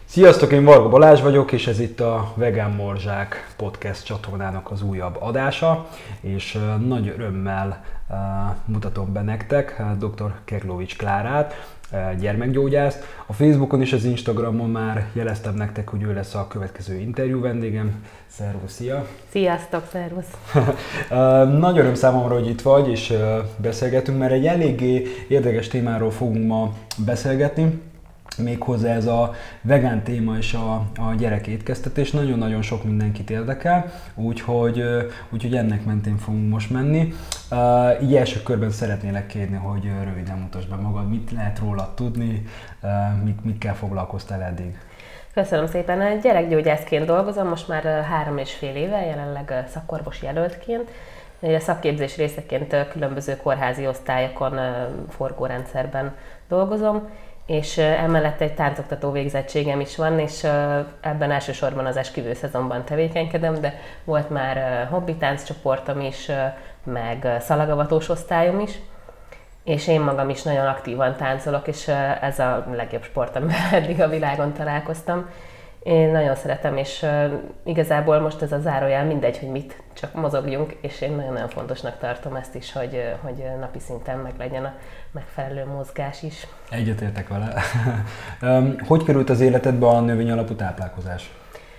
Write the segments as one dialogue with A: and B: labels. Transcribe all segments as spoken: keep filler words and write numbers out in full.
A: Sziasztok, én Varga Balázs vagyok, és ez itt a Vegán Morzsák podcast csatornának az újabb adása, és nagy örömmel mutatom be nektek dr. Keglovics Klárát, gyermekgyógyászt. A Facebookon és az Instagramon már jeleztem nektek, hogy ő lesz a következő interjú vendégem. Szervusz, szia!
B: Sziasztok, szervusz!
A: Nagy öröm számomra, hogy itt vagy, és beszélgetünk, mert egy eléggé érdekes témáról fogunk ma beszélgetni. Méghozzá ez a vegán téma és a, a gyerekétkeztetés nagyon-nagyon sok mindenkit érdekel, úgyhogy, úgyhogy ennek mentén fogunk most menni. Uh, így első körben szeretnélek kérni, hogy röviden mutasd be magad, mit lehet rólad tudni, uh, mit, mikkel foglalkoztál eddig.
B: Köszönöm szépen, gyerekgyógyászként dolgozom, most már három és fél éve, jelenleg szakorvos jelöltként. A szakképzés részeként különböző kórházi osztályokon, forgórendszerben dolgozom, és emellett egy táncoktató végzettségem is van, és ebben elsősorban az esküvő szezonban tevékenykedem, de volt már hobbi tánccsoportom is, meg szalagavatós osztályom is, és én magam is nagyon aktívan táncolok, és ez a legjobb sport, amivel eddig a világon találkoztam. Én nagyon szeretem, és igazából most ez a zárójel mindegy, hogy mit, csak mozogjunk, és én nagyon-nagyon fontosnak tartom ezt is, hogy, hogy napi szinten meg legyen a megfelelő mozgás is.
A: Egyetértek vele. Hogy került az életedbe a növény alapú táplálkozás?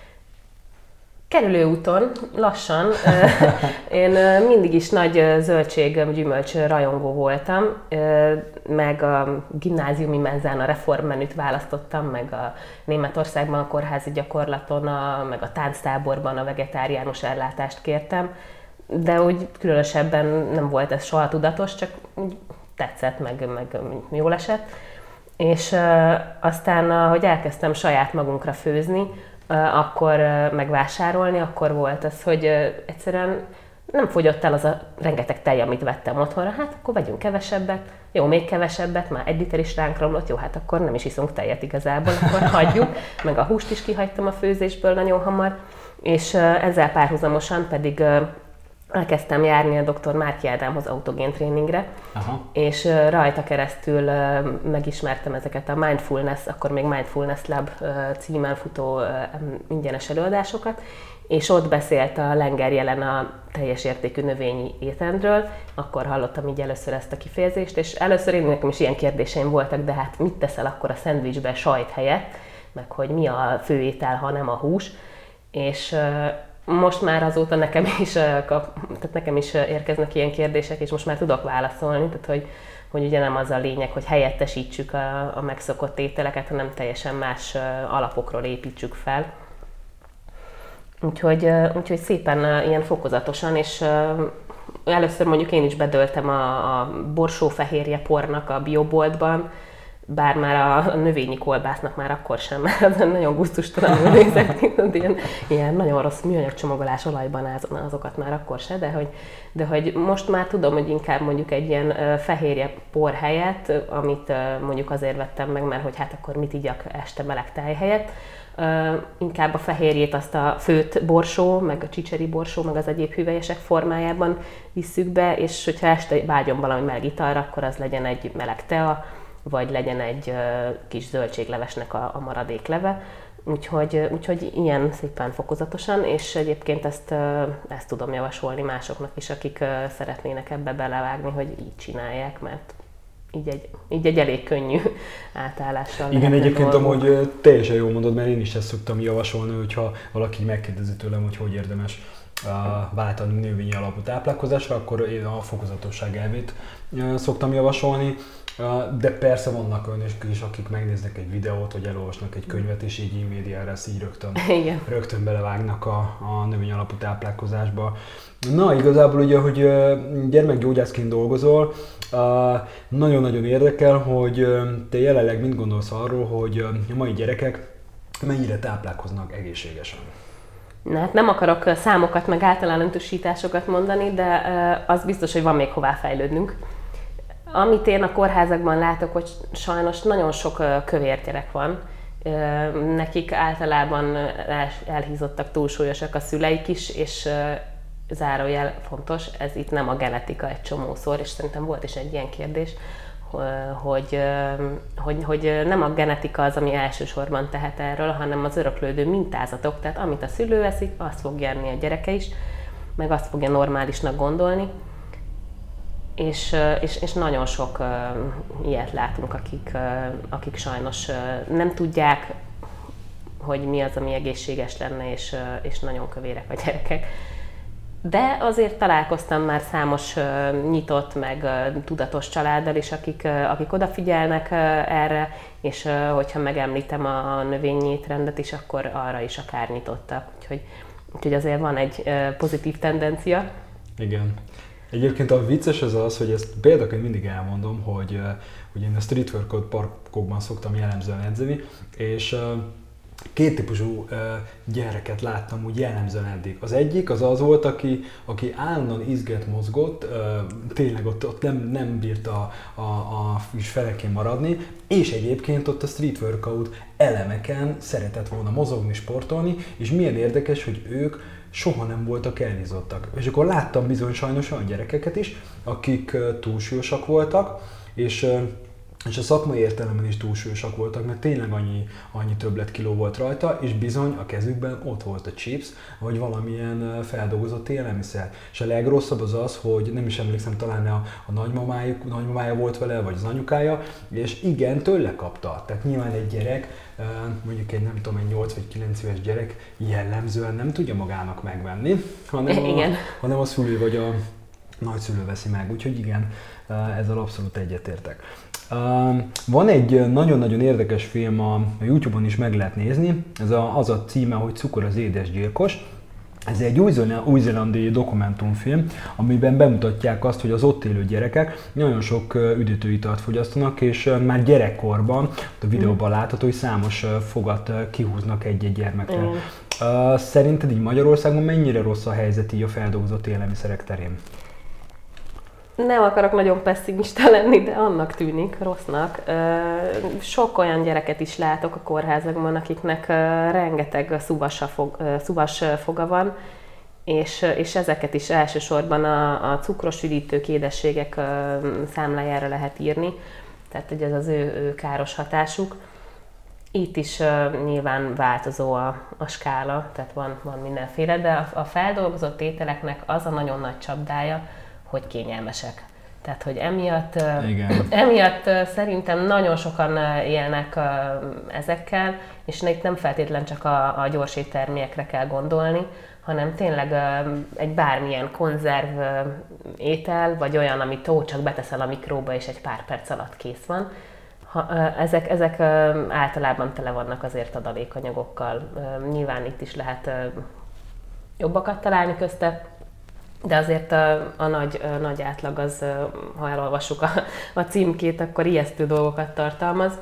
B: Kerülő úton, lassan. Én mindig is nagy zöldség, gyümölcs rajongó voltam, meg a gimnáziumi menzán a reformmenüt választottam, meg a Németországban a kórházi gyakorlaton, a, meg a tánctáborban a vegetáriánus ellátást kértem, de úgy különösebben nem volt ez soha tudatos, csak úgy tetszett, meg, meg jól esett. És aztán, hogy elkezdtem saját magunkra főzni, akkor megvásárolni, akkor volt az, hogy egyszerűen nem fogyott el az a rengeteg tej, amit vettem otthonra, hát akkor vegyünk kevesebbet, jó, még kevesebbet, már egy liter is ránk romlott, jó, hát akkor nem is iszunk tejet igazából, akkor hagyjuk, meg a húst is kihagytam a főzésből nagyon hamar, és ezzel párhuzamosan pedig elkezdtem járni a doktor Márki Ádámhoz autogén tréningre, Aha. és rajta keresztül megismertem ezeket a Mindfulness, akkor még Mindfulness Lab címen futó ingyenes előadásokat, és ott beszélt a Lenger Jelen a teljes értékű növényi étrendről, akkor hallottam így először ezt a kifejezést, és először én nekem is ilyen kérdéseim voltak, de hát mit teszel akkor a szendvicsbe sajt helyett, meg hogy mi a főétel, ha nem a hús, és most már azóta nekem is, tehát nekem is érkeznek ilyen kérdések, és most már tudok válaszolni, tehát hogy, hogy ugye nem az a lényeg, hogy helyettesítsük a, a megszokott ételeket, hanem teljesen más alapokról építsük fel. Úgyhogy, úgyhogy szépen ilyen fokozatosan, és először mondjuk én is bedöltem a, a borsófehérje pornak a bioboltban, bár már a növényi kolbásznak már akkor sem, mert nagyon gusztustalanul nézett ki, ilyen, ilyen nagyon rossz műanyag csomagolás olajban azokat már akkor se, de hogy, de hogy most már tudom, hogy inkább mondjuk egy ilyen fehérje por helyett, amit mondjuk azért vettem meg, mert hogy hát akkor mit igyak este meleg tej helyett, inkább a fehérjét azt a főtt borsó, meg a csicseri borsó, meg az egyéb hüvelyesek formájában visszük be, és hogyha este vágyom valami meleg italra, akkor az legyen egy meleg tea, vagy legyen egy uh, kis zöldséglevesnek a, a maradékleve. Úgyhogy, úgyhogy ilyen szépen fokozatosan, és egyébként ezt, uh, ezt tudom javasolni másoknak is, akik uh, szeretnének ebbe belevágni, hogy így csinálják, mert így egy, így egy elég könnyű átállással.
A: Igen, egyébként amúgy teljesen jól mondod, mert én is ezt szoktam javasolni, hogyha valaki megkérdezi tőlem, hogy hogy érdemes váltani növényi alapú táplálkozásra, akkor én a fokozatosság elvét szoktam javasolni. De persze vannak olyanok is, akik megnéznek egy videót, vagy elolvasnak egy könyvet, és így immédiára ezt így rögtön, rögtön belevágnak a, a növény alapú táplálkozásba. Na, igazából ugye, hogy gyermekgyógyászként dolgozol, nagyon-nagyon érdekel, hogy te jelenleg mit gondolsz arról, hogy a mai gyerekek mennyire táplálkoznak egészségesen?
B: Na, hát nem akarok számokat, meg általánosításokat mondani, de az biztos, hogy van még hová fejlődnünk. Amit én a kórházakban látok, hogy sajnos nagyon sok kövér gyerek van. Nekik általában elhízottak, túlsúlyosak a szüleik is, és zárójel fontos, ez itt nem a genetika egy csomószor, és szerintem volt is egy ilyen kérdés, hogy, hogy, hogy nem a genetika az, ami elsősorban tehet erről, hanem az öröklődő mintázatok, tehát amit a szülő eszik, azt fogja enni a gyereke is, meg azt fogja normálisnak gondolni. És, és, és nagyon sok uh, ilyet látunk, akik, uh, akik sajnos uh, nem tudják, hogy mi az, ami egészséges lenne, és, uh, és nagyon kövérek a gyerekek. De azért találkoztam már számos uh, nyitott, meg uh, tudatos családdal is, akik, uh, akik odafigyelnek uh, erre, és uh, hogyha megemlítem a, a növényi étrendet is, akkor arra is akár nyitottak. Úgyhogy, úgyhogy azért van egy uh, pozitív tendencia.
A: Igen. Egyébként a vicces az az, hogy ezt példaként mindig elmondom, hogy uh, ugye én a street workout parkokban szoktam jellemzően edzeni, és uh, két típusú uh, gyereket láttam úgy jellemzően eddig. Az egyik az az volt, aki, aki állandóan izgett, mozgott, uh, tényleg ott, ott nem, nem bírta a, a, a kis felekén maradni, és egyébként ott a street workout elemeken szeretett volna mozogni, sportolni, és milyen érdekes, hogy ők soha nem voltak elhízottak. És akkor láttam bizony sajnos olyan gyerekeket is, akik uh, túlsúlyosak voltak, és uh, és a szakmai értelemben is túlsúlyosak voltak, mert tényleg annyi, annyi többletkiló volt rajta, és bizony a kezükben ott volt a chips, vagy valamilyen feldolgozott élelmiszer. És a legrosszabb az az, hogy nem is emlékszem, talán a, a nagymamájuk, nagymamája volt vele, vagy az anyukája, és igen, tőle kapta. Tehát nyilván egy gyerek, mondjuk egy nem tudom, egy nyolc vagy kilenc éves gyerek jellemzően nem tudja magának megvenni, hanem a, hanem a szülő vagy a nagyszülő veszi meg. Úgyhogy igen, ezzel abszolút egyetértek. Van egy nagyon-nagyon érdekes film, a YouTube-on is meg lehet nézni, ez a, az a címe, hogy Cukor az édesgyilkos. Ez egy új-zélandi dokumentumfilm, amiben bemutatják azt, hogy az ott élő gyerekek nagyon sok üdítőitalt fogyasztanak, és már gyerekkorban, a videóban látható, hogy számos fogat kihúznak egy-egy gyermekre. Mm. Szerinted így Magyarországon mennyire rossz a helyzet így a feldolgozott élelmiszerek terén?
B: Nem akarok nagyon pessimista lenni, de annak tűnik rossznak. Sok olyan gyereket is látok a kórházakban, akiknek rengeteg szuvas, fog, szuvas foga van, és, és ezeket is elsősorban a, a cukros üdítők, édességek számlájára lehet írni, tehát hogy ez az ő, ő káros hatásuk. Itt is uh, nyilván változó a, a skála, tehát van, van mindenféle, de a, a feldolgozott ételeknek az a nagyon nagy csapdája, hogy kényelmesek. Tehát, hogy emiatt,
A: Igen.
B: emiatt szerintem nagyon sokan élnek ezekkel, és itt nem feltétlen csak a, a gyors éttermékekre kell gondolni, hanem tényleg egy bármilyen konzerv étel, vagy olyan, amit ó, csak beteszel a mikróba, és egy pár perc alatt kész van. Ha, ezek, ezek általában tele vannak azért adalékanyagokkal. Nyilván itt is lehet jobbakat találni közte, de azért a, a, nagy, a nagy átlag az, ha elolvassuk a, a címkét, akkor ijesztő dolgokat tartalmaz.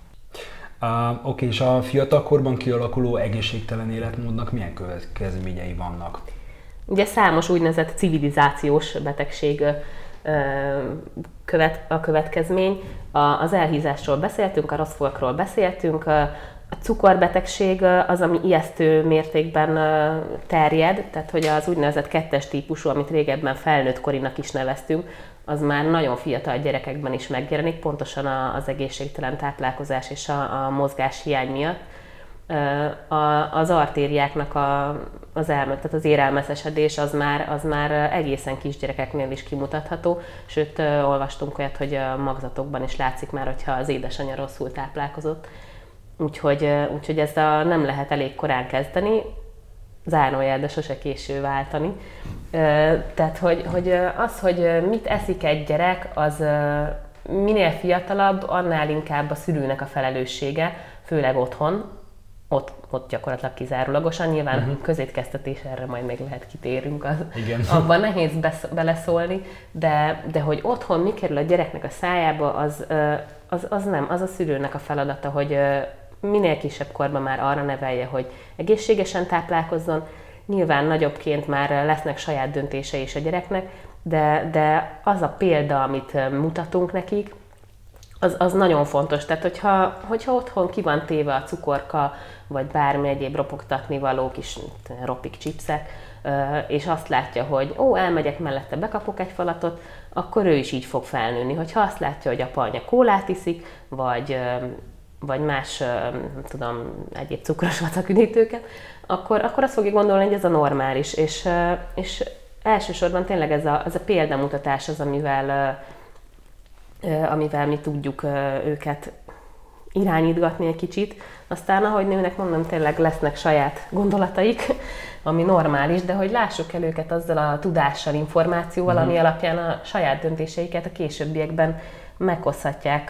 A: Uh, Oké, okay, és a fiatalkorban kialakuló egészségtelen életmódnak milyen következményei vannak?
B: Ugye számos úgynevezett civilizációs betegség követ, a következmény. A, az elhízásról beszéltünk, a rossz fogakról beszéltünk, a cukorbetegség az, ami ijesztő mértékben terjed, tehát hogy az úgynevezett kettes típusú, amit régebben felnőtt korinak is neveztünk, az már nagyon fiatal gyerekekben is megjelenik, pontosan az egészségtelen táplálkozás és a, a mozgás hiány miatt. A, az artériáknak a, az, elme, tehát az érelmeszesedés az már, az már egészen kisgyerekeknél is kimutatható, sőt olvastunk olyat, hogy a magzatokban is látszik már, hogyha az édesanyja rosszul táplálkozott. Úgyhogy, úgyhogy ezt a, nem lehet elég korán kezdeni, zárójel, de sose késő váltani. Tehát, hogy, hogy az, hogy mit eszik egy gyerek, az minél fiatalabb, annál inkább a szülőnek a felelőssége, főleg otthon, ott, ott gyakorlatilag kizárólagosan, nyilván uh-huh. közétkeztetés, erre majd még lehet kitérünk, az, abban nehéz besz- beleszólni, de, de hogy otthon mi kerül a gyereknek a szájába, az, az, az nem, az a szülőnek a feladata, hogy minél kisebb korban már arra nevelje, hogy egészségesen táplálkozzon. Nyilván nagyobbként már lesznek saját döntései is a gyereknek, de, de az a példa, amit mutatunk nekik, az, az nagyon fontos. Tehát, hogyha, hogyha otthon ki van téve a cukorka, vagy bármi egyéb ropogtatni való kis ropik, chipsek, és azt látja, hogy ó, elmegyek mellette, bekapok egy falatot, akkor ő is így fog felnőni. Hogyha azt látja, hogy apa anya kólát iszik, vagy, vagy más, nem tudom, egyéb cukros vacaküdítőket, akkor, akkor azt fogja gondolni, hogy ez a normális. És, és elsősorban tényleg ez a, ez a példamutatás az, amivel, amivel mi tudjuk őket irányítgatni egy kicsit. Aztán, ahogy nőnek, mondom, tényleg lesznek saját gondolataik, ami normális, de hogy lássuk el őket azzal a tudással, információval, mm. ami alapján a saját döntéseiket a későbbiekben meghozhatják.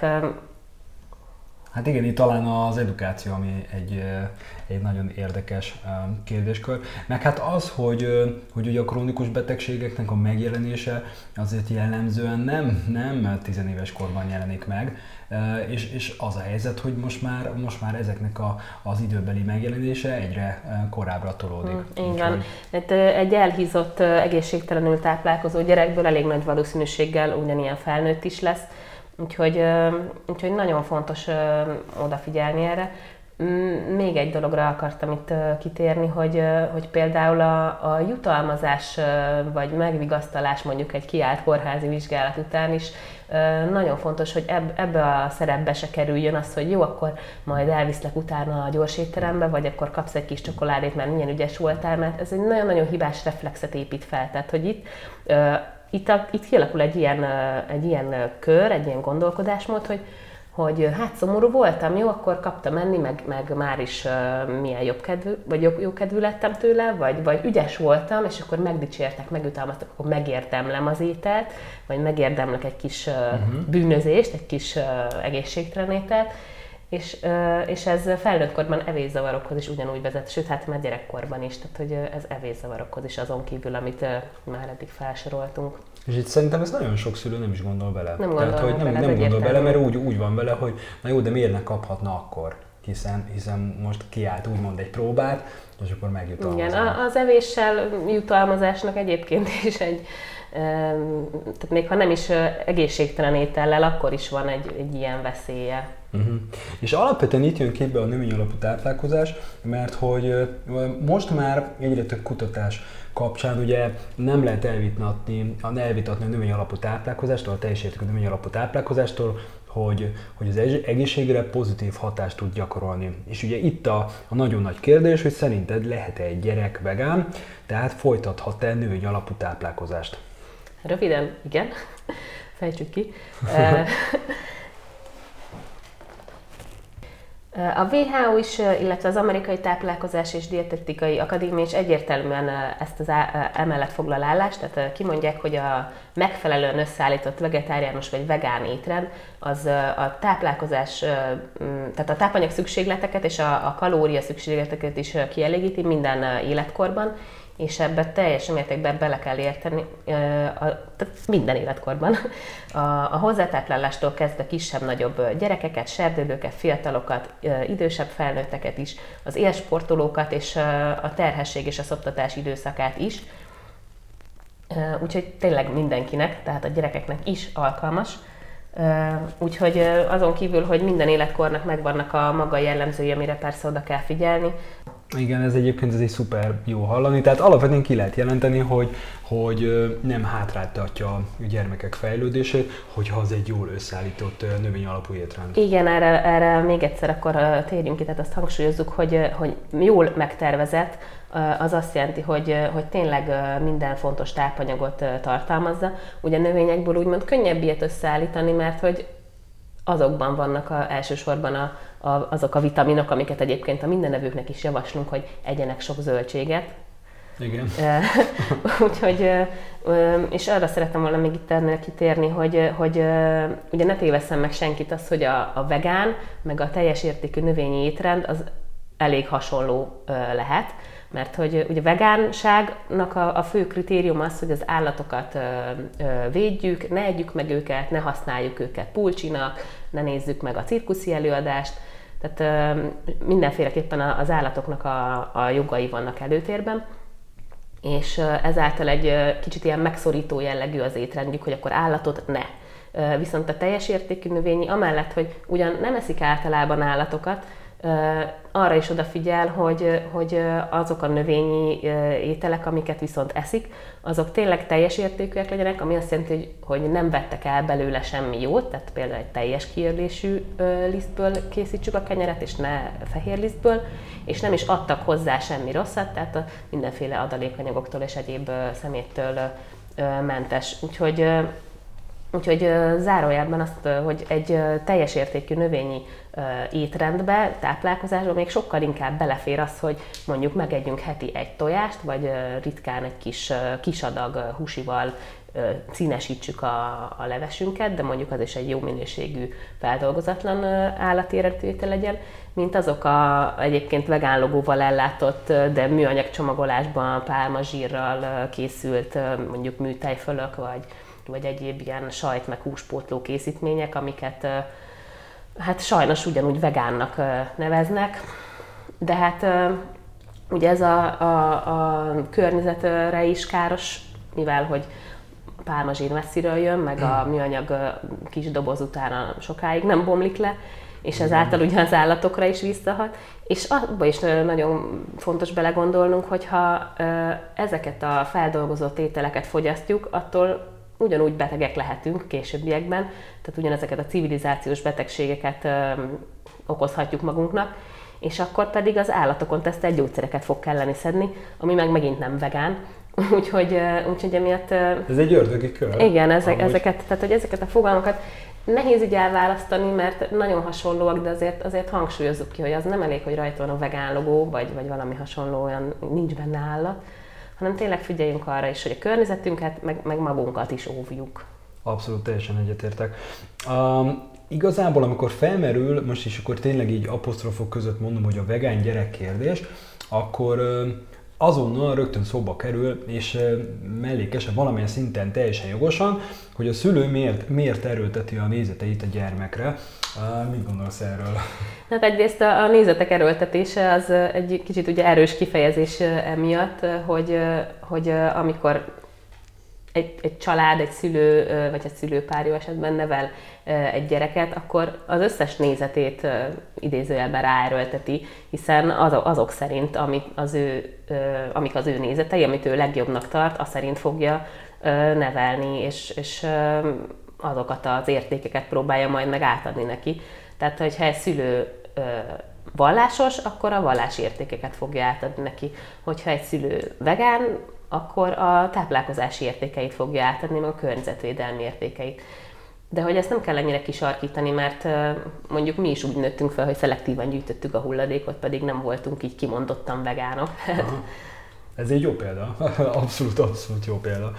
A: Hát igen, itt talán az edukáció, ami egy, egy nagyon érdekes kérdéskör. Meg hát az, hogy, hogy ugye a krónikus betegségeknek a megjelenése azért jellemzően nem, nem tizenéves korban jelenik meg, és, és az a helyzet, hogy most már, most már ezeknek a, az időbeli megjelenése egyre korábbra tolódik.
B: Hmm, igen. Hát egy elhízott, egészségtelenül táplálkozó gyerekből elég nagy valószínűséggel ugyanilyen felnőtt is lesz, úgyhogy, úgyhogy nagyon fontos odafigyelni erre. Még egy dologra akartam itt kitérni, hogy, hogy például a, a jutalmazás vagy megvigasztalás mondjuk egy kiállt kórházi vizsgálat után is nagyon fontos, hogy ebbe a szerepbe se kerüljön az, hogy jó, akkor majd elviszlek utána a gyors étterembe, vagy akkor kapsz egy kis csokoládét, mert milyen ügyes voltál, mert ez egy nagyon-nagyon hibás reflexet épít fel. Tehát, hogy itt Itt, a, itt kialakul egy ilyen, egy ilyen kör, egy ilyen gondolkodásmód, hogy, hogy hát szomorú voltam, jó, akkor kaptam enni, meg, meg már is uh, milyen jobb kedvű, vagy jobb, jó kedvű lettem tőle, vagy, vagy ügyes voltam, és akkor megdicsértek, megjutalmaztak, akkor megérdemlem az ételt, vagy megérdemlek egy kis uh, uh-huh. bűnözést, egy kis uh, egészségtelen ételt, és, uh, és ez felnőttkorban evészavarokhoz is ugyanúgy vezet, sőt, hát már gyerekkorban is, tehát hogy ez evészavarokhoz is azon kívül, amit uh, már eddig felsoroltunk.
A: És itt szerintem ez nagyon sok szülő nem is gondol bele.
B: Nem gondol
A: Tehát, hogy nem,
B: bele,
A: nem gondol bele, mert úgy, úgy van vele, hogy na jó, de miért ne kaphatna akkor? Hiszen, hiszen most kiállt úgymond egy próbát, és akkor megjutalmazom.
B: Igen, az evéssel jutalmazásnak egyébként is egy, tehát még ha nem is egészségtelen étellel, akkor is van egy, egy ilyen veszélye.
A: Uh-huh. És alapvetően itt jön képbe a növény alapú táplálkozás, mert hogy most már egyre több kutatás kapcsán ugye nem lehet elvitatni, elvitatni a növény alapú táplálkozástól, a teljes értékű növény alapú táplálkozástól, hogy, hogy az egészségre pozitív hatást tud gyakorolni. És ugye itt a, a nagyon nagy kérdés, hogy szerinted lehet-e egy gyerek vegán, tehát folytathat-e növény alapú táplálkozást?
B: Röviden, igen. Fejtsük ki. A dupla vé há o is, illetve az Amerikai Táplálkozás és Dietetikai Akadémia is egyértelműen ezt az emellett foglal állást, tehát kimondják, hogy a megfelelően összeállított vegetáriánus vagy vegán étrend az a táplálkozás, tehát a tápanyag szükségleteket és a, a kalória szükségleteket is kielégíti minden életkorban, és ebbe teljes mértékben bele kell érteni, tehát minden életkorban. A, a hozzátáplálástól kezdve kisebb-nagyobb gyerekeket, serdődőket, fiatalokat, idősebb felnőtteket is, az élsportolókat és a terhesség és a szoptatás időszakát is. Úgyhogy tényleg mindenkinek, tehát a gyerekeknek is alkalmas. Úgyhogy azon kívül, hogy minden életkornak megvannak a maga jellemzői, amire persze oda kell figyelni.
A: Igen, ez egyébként ez egy szuper jó hallani, tehát alapvetően ki lehet jelenteni, hogy, hogy nem hátráltatja a gyermekek fejlődését, hogyha az egy jól összeállított növény alapú étrend.
B: Igen, erre, erre még egyszer akkor térjünk ki, tehát azt hangsúlyozzuk, hogy, hogy jól megtervezett, az azt jelenti, hogy, hogy tényleg minden fontos tápanyagot tartalmazza. Ugye növényekből úgymond könnyebb ilyet összeállítani, mert hogy azokban vannak a, elsősorban a, a, azok a vitaminok, amiket egyébként a mindenevőknek is javaslunk, hogy egyenek sok zöldséget.
A: Igen.
B: Úgyhogy, és arra szeretem volna még itt ennél kitérni, hogy, hogy ugye ne tévesszem meg senkit az, hogy a, a vegán, meg a teljes értékű növényi étrend az elég hasonló lehet. Mert hogy ugye vegánságnak a, a fő kritérium az, hogy az állatokat ö, ö, védjük, ne együk meg őket, ne használjuk őket pulcsinak, ne nézzük meg a cirkuszi előadást. Tehát ö, mindenféleképpen az állatoknak a, a jogai vannak előtérben. És ö, ezáltal egy ö, kicsit ilyen megszorító jellegű az étrendjük, hogy akkor állatot ne. Ö, viszont a teljes értékű növényi amellett, hogy ugyan nem eszik általában állatokat, arra is odafigyel, hogy, hogy azok a növényi ételek, amiket viszont eszik, azok tényleg teljes értékűek legyenek, ami azt jelenti, hogy, hogy nem vettek el belőle semmi jót, tehát például egy teljes kiörlésű lisztből készítsük a kenyeret, és ne fehér lisztből, és nem is adtak hozzá semmi rosszat, tehát a mindenféle adalékanyagoktól és egyéb szeméttől mentes. Úgyhogy Úgyhogy zárójelben azt, hogy egy teljes értékű növényi étrendbe, táplálkozásba még sokkal inkább belefér az, hogy mondjuk megegyünk heti egy tojást, vagy ritkán egy kis, kis adag húsival színesítsük a, a levesünket, de mondjuk az is egy jó minőségű, feldolgozatlan állati eredetű étel legyen, mint azok a egyébként vegán logóval ellátott, de műanyag csomagolásban pálmazsírral készült mondjuk műtejfölök, vagy vagy egyéb ilyen sajt meg húspótló készítmények, amiket hát sajnos ugyanúgy vegánnak neveznek, de hát ugye ez a, a, a környezetre is káros, mivel hogy a pálmazsír messziről jön, meg a műanyag kis doboz utána sokáig nem bomlik le, és ezáltal ugye az állatokra is visszahat. És abba is nagyon fontos belegondolnunk, hogyha ezeket a feldolgozott ételeket fogyasztjuk, attól ugyanúgy betegek lehetünk későbbiekben, tehát ugyanezeket a civilizációs betegségeket ö, okozhatjuk magunknak, és akkor pedig az állatokon tesztelt gyógyszereket fog kelleni szedni, ami meg megint nem vegán. úgyhogy, úgyhogy emiatt...
A: Ez egy ördögi kör.
B: Igen, ezek, ezeket, tehát hogy ezeket a fogalmakat nehéz így elválasztani, mert nagyon hasonlóak, de azért, azért hangsúlyozzuk ki, hogy az nem elég, hogy rajta van a vegán logó, vagy, vagy valami hasonló, olyan nincs benne állat, hanem tényleg figyeljünk arra is, hogy a környezetünket, meg, meg magunkat is óvjuk.
A: Abszolút, teljesen egyetértek. Um, igazából, amikor felmerül, most is akkor tényleg így apostrofok között mondom, hogy a vegán gyerek kérdés, akkor uh, azonnal rögtön szóba kerül, és uh, mellékesen valamilyen szinten teljesen jogosan, hogy a szülő miért, miért erőlteti a nézeteit a gyermekre. Uh, mit gondolsz erről?
B: Hát egyrészt a, a nézetek erőltetése az egy kicsit ugye erős kifejezés emiatt, hogy, hogy amikor egy, egy család, egy szülő, vagy egy szülőpár jó esetben nevel egy gyereket, akkor az összes nézetét idézőjelben ráerőlteti, hiszen azok szerint, amik az ő, amik az ő nézetei, amit ő legjobbnak tart, az szerint fogja nevelni, és, és azokat az értékeket próbálja majd meg átadni neki. Tehát, hogyha egy szülő vallásos, akkor a vallási értékeket fogja átadni neki. Hogyha egy szülő vegán, akkor a táplálkozási értékeit fogja átadni, meg a környezetvédelmi értékeit. De hogy ezt nem kell ennyire kisarkítani, mert mondjuk mi is úgy nőttünk fel, hogy szelektíven gyűjtöttük a hulladékot, pedig nem voltunk így kimondottan vegánok.
A: Aha. Ez egy jó példa, abszolút, abszolút jó példa.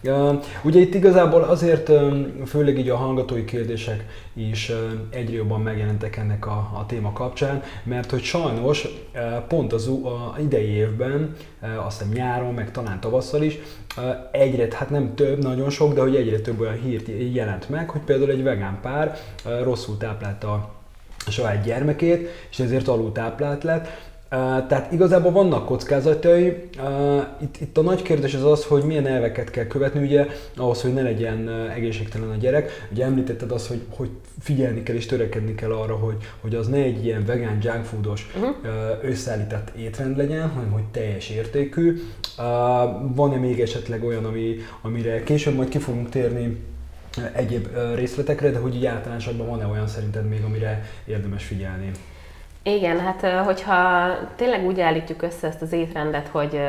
A: Ugye itt igazából azért, főleg így a hallgatói kérdések is egyre jobban megjelentek ennek a, a téma kapcsán, mert hogy sajnos pont az a idei évben, azt hiszem nyáron, meg talán tavasszal is, egyre, hát nem több, nagyon sok, de hogy egyre több olyan hírt jelent meg, hogy például egy vegán pár rosszul táplálta a saját gyermekét, és ezért alultáplált lett. Uh, tehát igazából vannak kockázatai. Uh, itt, itt a nagy kérdés az az, hogy milyen elveket kell követni, ugye, ahhoz, hogy ne legyen uh, egészségtelen a gyerek. Ugye említetted azt, hogy, hogy figyelni kell és törekedni kell arra, hogy, hogy az ne egy ilyen vegán, junk foodos uh-huh. uh, összeállított étrend legyen, hanem hogy teljes értékű. Uh, van-e még esetleg olyan, ami, amire később majd ki fogunk térni egyéb uh, részletekre, de hogy így általánosabban van-e olyan szerinted még, amire érdemes figyelni?
B: Igen, hát hogyha tényleg úgy állítjuk össze ezt az étrendet, hogy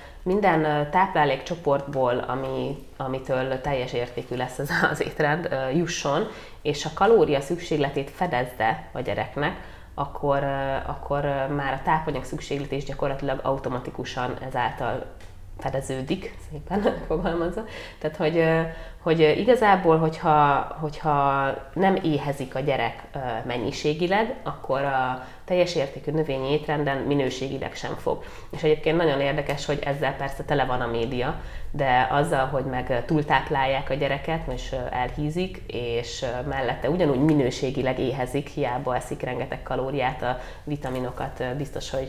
B: minden táplálékcsoportból, ami, amitől teljes értékű lesz az, az étrend, jusson, és a kalória szükségletét fedezze a gyereknek, akkor, akkor már a tápanyag szükséglet is gyakorlatilag automatikusan ezáltal fedeződik, szépen fogalmazva. Tehát, hogy, hogy igazából, hogyha, hogyha nem éhezik a gyerek mennyiségileg, akkor a teljes értékű növényi étrenden minőségileg sem fog. És egyébként nagyon érdekes, hogy ezzel persze tele van a média, de azzal, hogy meg túltáplálják a gyereket, és elhízik, és mellette ugyanúgy minőségileg éhezik, hiába eszik rengeteg kalóriát, a vitaminokat biztos, hogy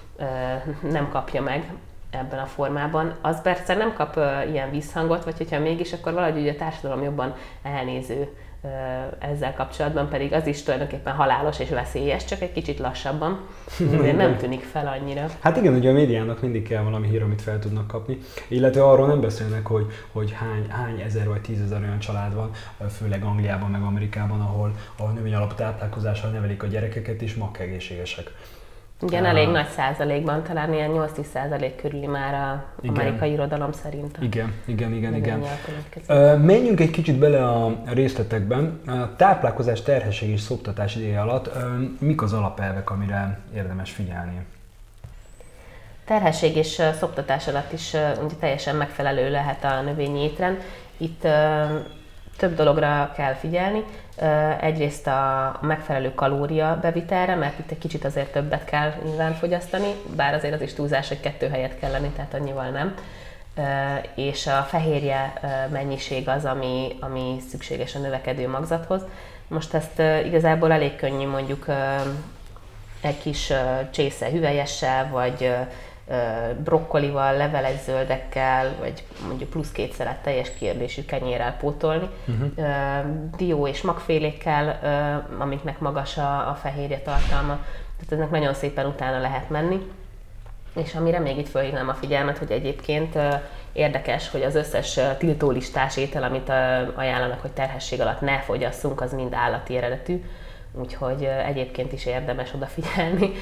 B: nem kapja meg ebben a formában. Az persze nem kap uh, ilyen visszhangot, vagy hogyha mégis, akkor valahogy ugye a társadalom jobban elnéző ezzel kapcsolatban pedig az is tulajdonképpen halálos és veszélyes, csak egy kicsit lassabban, ezért nem tűnik fel annyira.
A: Hát igen, ugye a médiának mindig kell valami hír, amit fel tudnak kapni, illetve arról nem beszélnek, hogy, hogy hány, hány ezer vagy tízezer olyan család van, főleg Angliában meg Amerikában, ahol, ahol növény alapú táplálkozással nevelik a gyerekeket és makk egészségesek.
B: Igen, elég nagy százalékban, talán ilyen nyolc-tíz százalék körüli már az amerikai irodalom szerint.
A: Igen, igen, igen, igen. Uh, menjünk egy kicsit bele a részletekben. A táplálkozás, terhesség és szoptatás ideje alatt uh, mik az alapelvek, amire érdemes figyelni?
B: Terhesség és szoptatás alatt is uh, ugye teljesen megfelelő lehet a növényi étrend. Itt uh, több dologra kell figyelni. Egyrészt a megfelelő kalória bevitelre, mert itt egy kicsit azért többet kell nyilván fogyasztani, bár azért az is túlzás, hogy kettő helyet kell lenni, tehát annyival nem. És a fehérje mennyiség az, ami, ami szükséges a növekedő magzathoz. Most ezt igazából elég könnyű mondjuk egy kis csésze hüvelyessel, vagy brokkolival, leveles zöldekkel, vagy mondjuk plusz két szelet teljes kiérlésű kenyérrel pótolni. Uh-huh. Dió és magfélékkel, amiknek magas a, a fehérje tartalma, tehát eznek nagyon szépen utána lehet menni. És amire még itt felhívnám a figyelmet, hogy egyébként érdekes, hogy az összes tiltólistás étel, amit ajánlanak, hogy terhesség alatt ne fogyasszunk, az mind állati eredetű. Úgyhogy egyébként is érdemes odafigyelni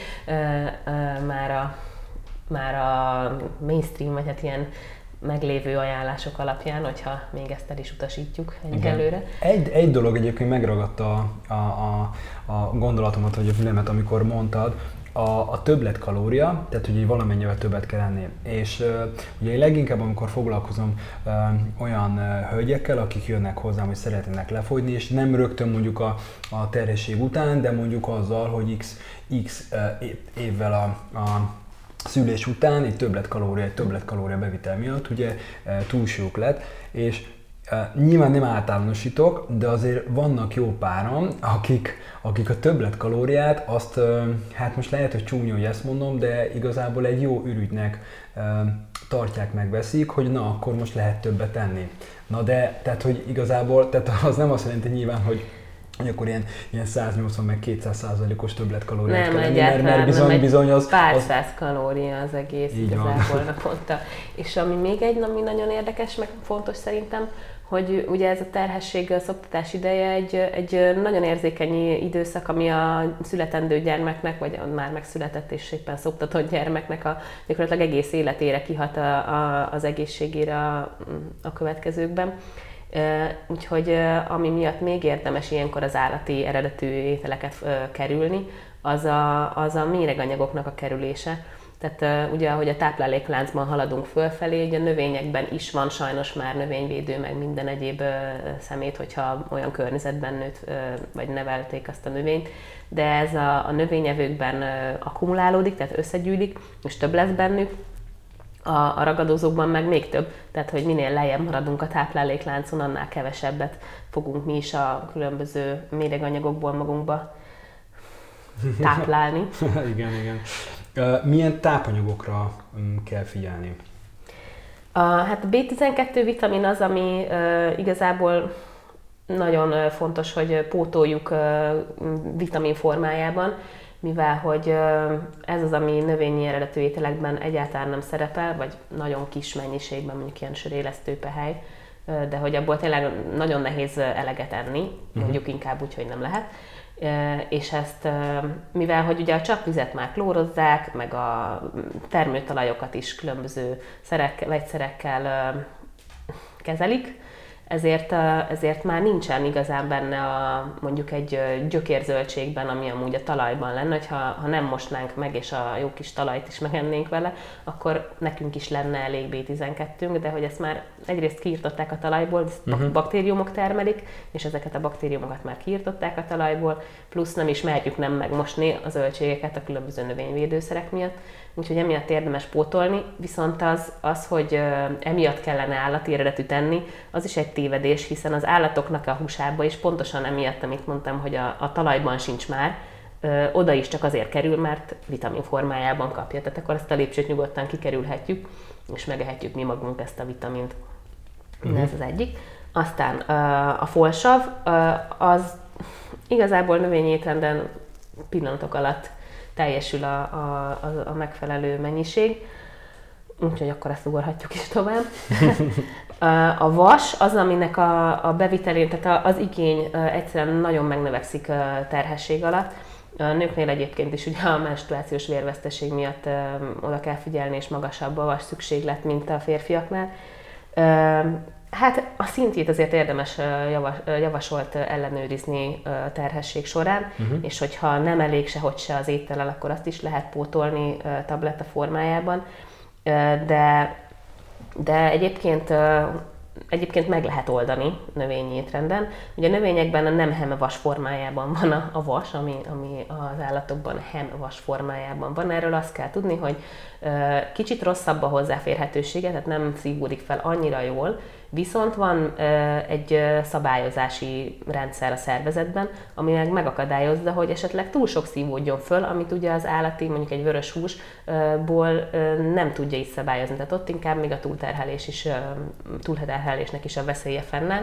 B: már a már a mainstream, vagy hát ilyen meglévő ajánlások alapján, hogyha még ezt el is utasítjuk egyelőre.
A: Egy, egy dolog egyébként megragadta a, a, a, a gondolatomat, vagy a fülemet, amikor mondtad, a, a többletkalória, tehát hogy valamennyivel többet kell enni. És uh, ugye leginkább, amikor foglalkozom uh, olyan uh, hölgyekkel, akik jönnek hozzám, hogy szeretnének lefogyni, és nem rögtön mondjuk a, a terhesség után, de mondjuk azzal, hogy x, x uh, évvel a, a szülés után egy többletkalória, egy többletkalória bevitel miatt ugye túlsúlyuk lett, és e, nyilván nem általánosítok, de azért vannak jó páran, akik, akik a többletkalóriát azt, e, hát most lehet, hogy csúnya, hogy ezt mondom, de igazából egy jó ürügynek e, tartják, megveszik, hogy na, akkor most lehet többet enni. Na de, tehát hogy igazából, tehát az nem azt jelenti nyilván, hogy hogy akkor ilyen, ilyen száznyolcvan meg kétszáz százalékos többletkalóriát kell lenni, mert, mert bizony, bizony az...
B: pár
A: az...
B: száz kalória az egész igazából naponta. És ami még egy, ami nagyon érdekes, meg fontos szerintem, hogy ugye ez a terhesség, a szoptatás ideje egy, egy nagyon érzékeny időszak, ami a születendő gyermeknek, vagy a már megszületett és éppen szoptatott gyermeknek a gyakorlatilag egész életére kihat a, a, az egészségére a, a következőkben. Úgyhogy ami miatt még érdemes ilyenkor az állati eredetű ételeket kerülni, az a, az a méreganyagoknak a kerülése. Tehát ugye, ahogy a táplálékláncban haladunk fölfelé, ugye a növényekben is van sajnos már növényvédő, meg minden egyéb szemét, hogyha olyan környezetben nőtt, vagy nevelték azt a növényt, de ez a, a növényevőkben akkumulálódik, tehát összegyűlik, és több lesz bennük. A, a ragadozókban meg még több, tehát hogy minél lejjebb maradunk a táplálékláncon, annál kevesebbet fogunk mi is a különböző méreganyagokból magunkba táplálni.
A: Igen, igen. Milyen tápanyagokra kell figyelni?
B: A, hát a bé tizenkettő vitamin az, ami uh, igazából nagyon fontos, hogy pótoljuk uh, vitamin formájában, mivel hogy ez az, ami növényi eredetű ételekben egyáltalán nem szerepel, vagy nagyon kis mennyiségben, mondjuk ilyen sörélesztő pehely, de hogy abból tényleg nagyon nehéz eleget enni, mondjuk inkább úgy, hogy nem lehet. És ezt, mivel hogy ugye a csapvizet már klórozzák, meg a termőtalajokat is különböző szerek, vegyszerekkel kezelik, Ezért, ezért már nincsen igazán benne a, mondjuk egy gyökérzöldségben, ami amúgy a talajban lenne, hogy ha, ha nem mosnánk meg, és a jó kis talajt is megennénk vele, akkor nekünk is lenne elég bé tizenkettőnk, de hogy ezt már egyrészt kiirtották a talajból, ezt uh-huh. baktériumok termelik, és ezeket a baktériumokat már kiirtották a talajból, plusz nem is merjük nem megmosni a zöldségeket a különböző növényvédőszerek miatt, úgyhogy emiatt érdemes pótolni, viszont az, az hogy emiatt kellene állati eredetű tenni, az is egy tévedés, hiszen az állatoknak a húsába is pontosan emiatt, amit mondtam, hogy a, a talajban sincs már, ö, oda is csak azért kerül, mert vitamin formájában kapja. Tehát akkor ezt a lépcsőt nyugodtan kikerülhetjük, és megehetjük mi magunk ezt a vitamint. Uh-huh. Ez az egyik. Aztán a folsav, az igazából növényi étrenden pillanatok alatt teljesül a, a, a megfelelő mennyiség, úgyhogy akkor ezt ugorhatjuk is tovább. A vas az, aminek a, a bevitelén, tehát az igény egyszerűen nagyon megnövekszik terhesség alatt. A nőknél egyébként is ugye a menstruációs vérveszteség miatt oda kell figyelni, és magasabb a vas szükséglet, mint a férfiaknál. Hát a szintjét azért érdemes javasolt ellenőrizni terhesség során, uh-huh. és hogyha nem elég sehogy se az étellel, akkor azt is lehet pótolni tabletta formájában. De, de egyébként, egyébként meg lehet oldani növényi étrenden. Ugye a növényekben a nem heme-vas formájában van a, a vas, ami, ami az állatokban hem-vas formájában van. Erről azt kell tudni, hogy kicsit rosszabb a hozzáférhetősége, tehát nem szívódik fel annyira jól, viszont van egy szabályozási rendszer a szervezetben, ami meg megakadályozza, hogy esetleg túl sok szívódjon föl, amit ugye az állati, mondjuk egy vörös húsból nem tudja is szabályozni. Tehát ott inkább még a túlterhelés is, túlterhelésnek is a veszélye fennáll.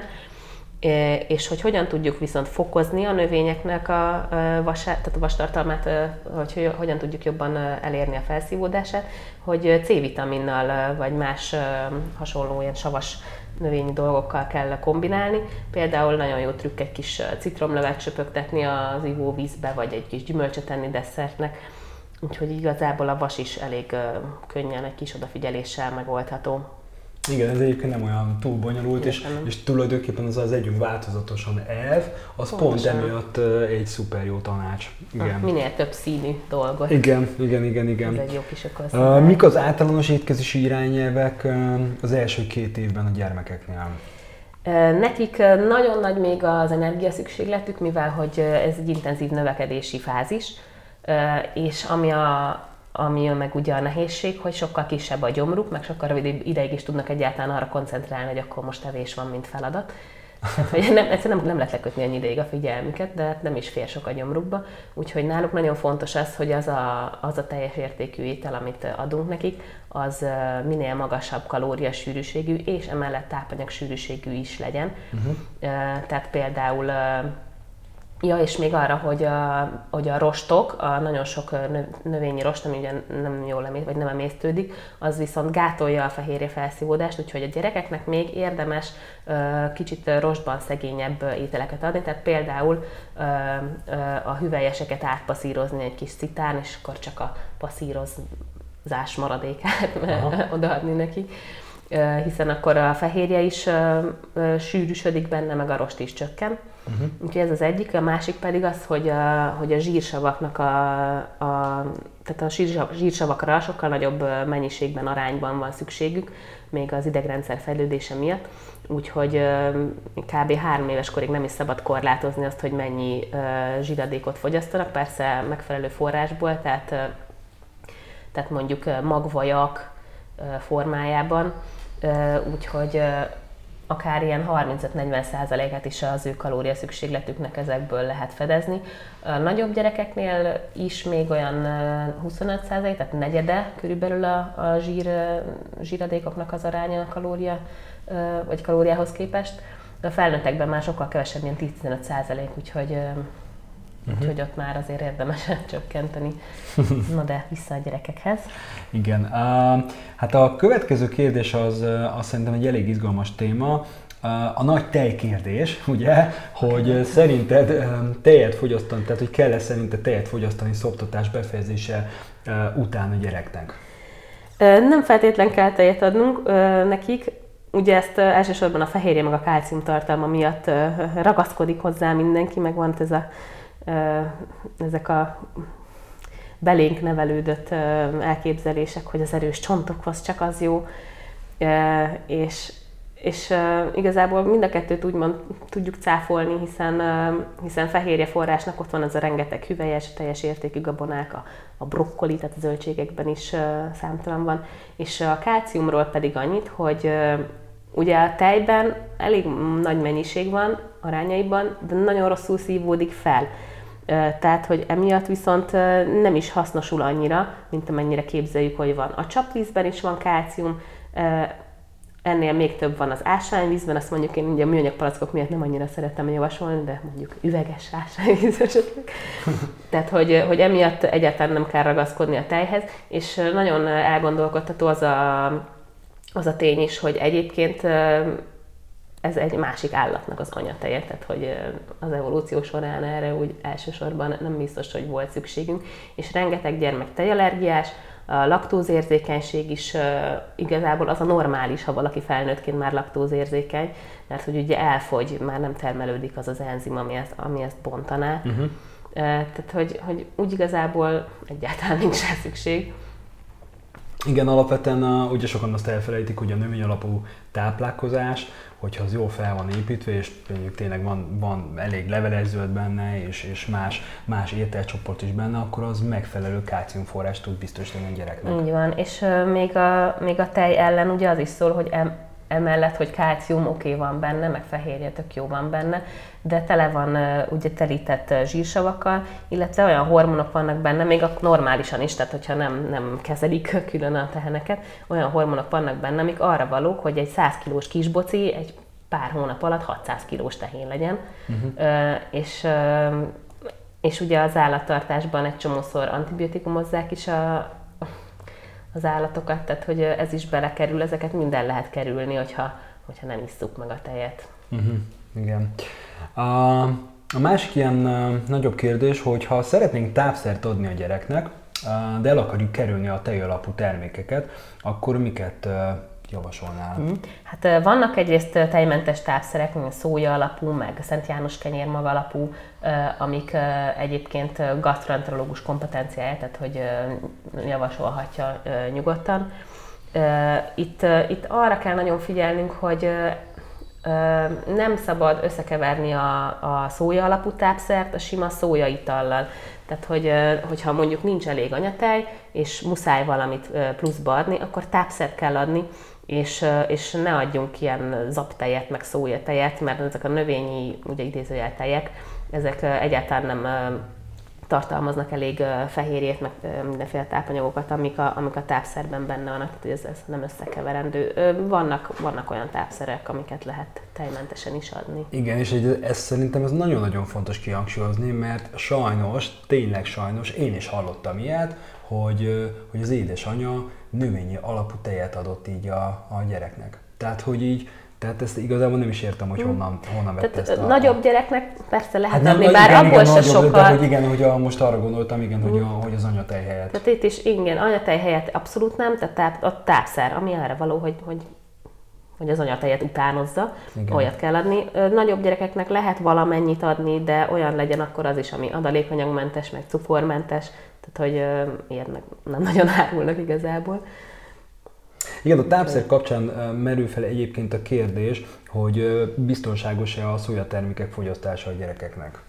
B: És hogy hogyan tudjuk viszont fokozni a növényeknek a, vasát, tehát a vastartalmát, hogy hogyan tudjuk jobban elérni a felszívódását, hogy C-vitaminnal vagy más hasonló ilyen savas növényi dolgokkal kell kombinálni. Például nagyon jó trükk egy kis citromlevet csöpögtetni az ivóvízbe, vagy egy kis gyümölcsöt tenni desszertnek. Úgyhogy igazából a vas is elég könnyen, egy kis odafigyeléssel megoldható.
A: Igen, ez egyébként nem olyan túl bonyolult, és, és tulajdonképpen az az együnk változatosan elv, az Pontosan. Pont emiatt egy szuper jó tanács. Igen.
B: Ah, minél több színű dolgot.
A: Igen, igen, igen, igen.
B: Ez egy jó kis
A: uh, Mik az általános étkezési irányelvek uh, az első két évben a gyermekeknél?
B: Uh, nekik nagyon nagy még az energiaszükségletük, mivel hogy ez egy intenzív növekedési fázis, uh, és ami a ami meg ugye a nehézség, hogy sokkal kisebb a gyomruk, meg sokkal rövidebb ideig is tudnak egyáltalán arra koncentrálni, hogy akkor most evés van, mint feladat. Tehát, hogy nem, egyszerűen nem, nem lehet lekötni ennyi ideig a figyelmüket, de nem is fér sok a gyomrukba. Úgyhogy náluk nagyon fontos az, hogy az a, az a teljes értékű étel, amit adunk nekik, az minél magasabb kalóriasűrűségű, és emellett tápanyagsűrűségű is legyen. Uh-huh. Tehát például Ja, és még arra, hogy a, hogy a rostok, a nagyon sok növényi rost, ami ugye nem jól emészt, vagy nem emésztődik, az viszont gátolja a fehérje felszívódást, úgyhogy a gyerekeknek még érdemes kicsit rostban szegényebb ételeket adni, tehát például a hüvelyeseket átpasszírozni egy kis szitán, és akkor csak a passzírozás maradékát odaadni neki. Hiszen akkor a fehérje is sűrűsödik benne, meg a rost is csökken. Uh-huh. Úgyhogy ez az egyik, a másik pedig az, hogy a, hogy a zsírsavaknak a, a, tehát a zsírsavakra sokkal nagyobb mennyiségben, arányban van szükségük, még az idegrendszer fejlődése miatt. Úgyhogy kb. három éves korig nem is szabad korlátozni azt, hogy mennyi zsíradékot fogyasztanak, persze megfelelő forrásból, tehát, tehát mondjuk magvajak formájában, úgyhogy akár ilyen harmincöt-negyven százalékát is az ő kalóriaszükségletüknek ezekből lehet fedezni. A nagyobb gyerekeknél is még olyan huszonöt százalék, tehát negyede körülbelül a, a zsír, zsíradékoknak az aránya a kalória, vagy kalóriához képest. A felnőttekben már sokkal kevesebb, ilyen tíz-tizenöt százalék, úgyhogy, uh-huh. úgyhogy ott már azért érdemes csökkenteni. Na de vissza a gyerekekhez.
A: Igen. Uh, hát a következő kérdés az, az szerintem egy elég izgalmas téma. Uh, a nagy tejkérdés, ugye, hogy szerinted tejet fogyasztani, tehát hogy kell-e szerinted tejet fogyasztani szoptatás befejezése uh, után a gyereknek?
B: Nem feltétlen kell tejet adnunk uh, nekik. Ugye ezt uh, elsősorban a fehérje meg a kálcium tartalma miatt uh, ragaszkodik hozzá mindenki, meg van ez a, uh, ezek a belénk nevelődött elképzelések, hogy az erős csontokhoz csak az jó, és, és igazából mind a kettőt úgymond tudjuk cáfolni, hiszen, hiszen fehérje forrásnak ott van az a rengeteg hüvelyes, teljes értékű gabonák, a, a brokkoli, tehát a zöldségekben is számtalan van, és a kálciumról pedig annyit, hogy ugye a tejben elég nagy mennyiség van arányaiban, de nagyon rosszul szívódik fel. Tehát, hogy emiatt viszont nem is hasznosul annyira, mint amennyire képzeljük, hogy van. A csapvízben is van kálcium, Ennél még több van az ásványvízben, azt mondjuk én ugye a műanyag palackok miatt nem annyira szeretem javasolni, de mondjuk üveges ásványvíz esetleg. Tehát, hogy, hogy emiatt egyáltalán nem kell ragaszkodni a tejhez, és nagyon elgondolkodtató az a, az a tény is, hogy egyébként ez egy másik állatnak az anyateje, tehát hogy az evolúció során erre úgy elsősorban nem biztos, hogy volt szükségünk, és rengeteg gyermek tejallergiás, a laktózérzékenység is uh, igazából az a normális, ha valaki felnőttként már laktózérzékeny, mert hogy ugye elfogy, már nem termelődik az az enzim, ami ezt, ami ezt bontaná. Uh-huh. Uh, tehát, hogy, hogy úgy igazából egyáltalán nincs rá szükség.
A: Igen, alapvetően uh, ugye sokan azt elfelejtik, hogy a növény alapú táplálkozás, hogyha az jól fel van építve, és tényleg van, van elég leveles zöld benne, és, és más, más ételcsoport is benne, akkor az megfelelő kálciumforrást tud biztosítani a gyereknek.
B: Így van, és uh, még, a, még a tej ellen ugye az is szól, hogy em, emellett, hogy kálcium oké okay van benne, meg fehérje tök jó van benne, de tele van uh, ugye telített uh, zsírsavakkal, illetve olyan hormonok vannak benne, még a normálisan is, tehát hogyha nem, nem kezelik külön a teheneket, olyan hormonok vannak benne, amik arra valók, hogy egy száz kilós kisboci egy pár hónap alatt hatszáz kilós tehén legyen, uh-huh. uh, és, uh, és ugye az állattartásban egy csomószor antibiotikumozzák is a, az állatokat, tehát hogy ez is belekerül, ezeket minden lehet kerülni, hogyha, hogyha nem isszuk meg a tejet.
A: Uh-huh. Igen. A, a másik ilyen uh, nagyobb kérdés, hogy ha szeretnénk tápszert adni a gyereknek, uh, de el akarjuk kerülni a tejalapú termékeket, akkor miket uh, javasolnál?
B: Mm. Hát vannak egyrészt tejmentes tápszerek, mint szója alapú, meg Szent János kenyérmag alapú, amik egyébként gastroenterológus kompetenciája, tehát hogy javasolhatja nyugodtan. Itt, itt arra kell nagyon figyelnünk, hogy nem szabad összekeverni a, a szója alapú tápszert a sima szójaitallal. Tehát, hogy, hogyha mondjuk nincs elég anyatej, és muszáj valamit pluszba adni, akkor tápszert kell adni, és, és ne adjunk ilyen zaptejet, meg szójatejet, mert ezek a növényi, ugye idézőjel tejek, ezek egyáltalán nem tartalmaznak elég fehérjét, meg mindenféle tápanyagokat, amik a, amik a tápszerben benne vannak, tehát ez, ez nem összekeverendő. Vannak, vannak olyan tápszerek, amiket lehet tejmentesen is adni.
A: Igen, és ez szerintem ez nagyon-nagyon fontos kihangsúlyozni, mert sajnos, tényleg sajnos, én is hallottam ilyet, hogy, hogy az édesanyja növényi alapú tejet adott így a, a gyereknek. Tehát, hogy így Tehát ezt igazából nem is értem, hogy honnan, honnan vette ezt a...
B: Nagyobb gyereknek persze lehet
A: hát
B: adni,
A: nem,
B: bár
A: igen,
B: abból
A: igen,
B: se
A: nagyobb,
B: sokat.
A: De hogy igen, hogy a, most arra gondoltam, igen, hogy, a, hogy az anyatej helyett.
B: Tehát itt is igen, anyatej helyett abszolút nem, tehát a tápszer, ami arra való, hogy, hogy, hogy az anyatejet utánozza, igen. Olyat kell adni. Nagyobb gyerekeknek lehet valamennyit adni, de olyan legyen akkor az is, ami adalékanyagmentes, meg cukormentes, tehát hogy ilyet meg nem nagyon árulnak igazából.
A: Igen, a tápszer kapcsán merül fel egyébként a kérdés, hogy biztonságos-e a szójatermékek fogyasztása a gyerekeknek?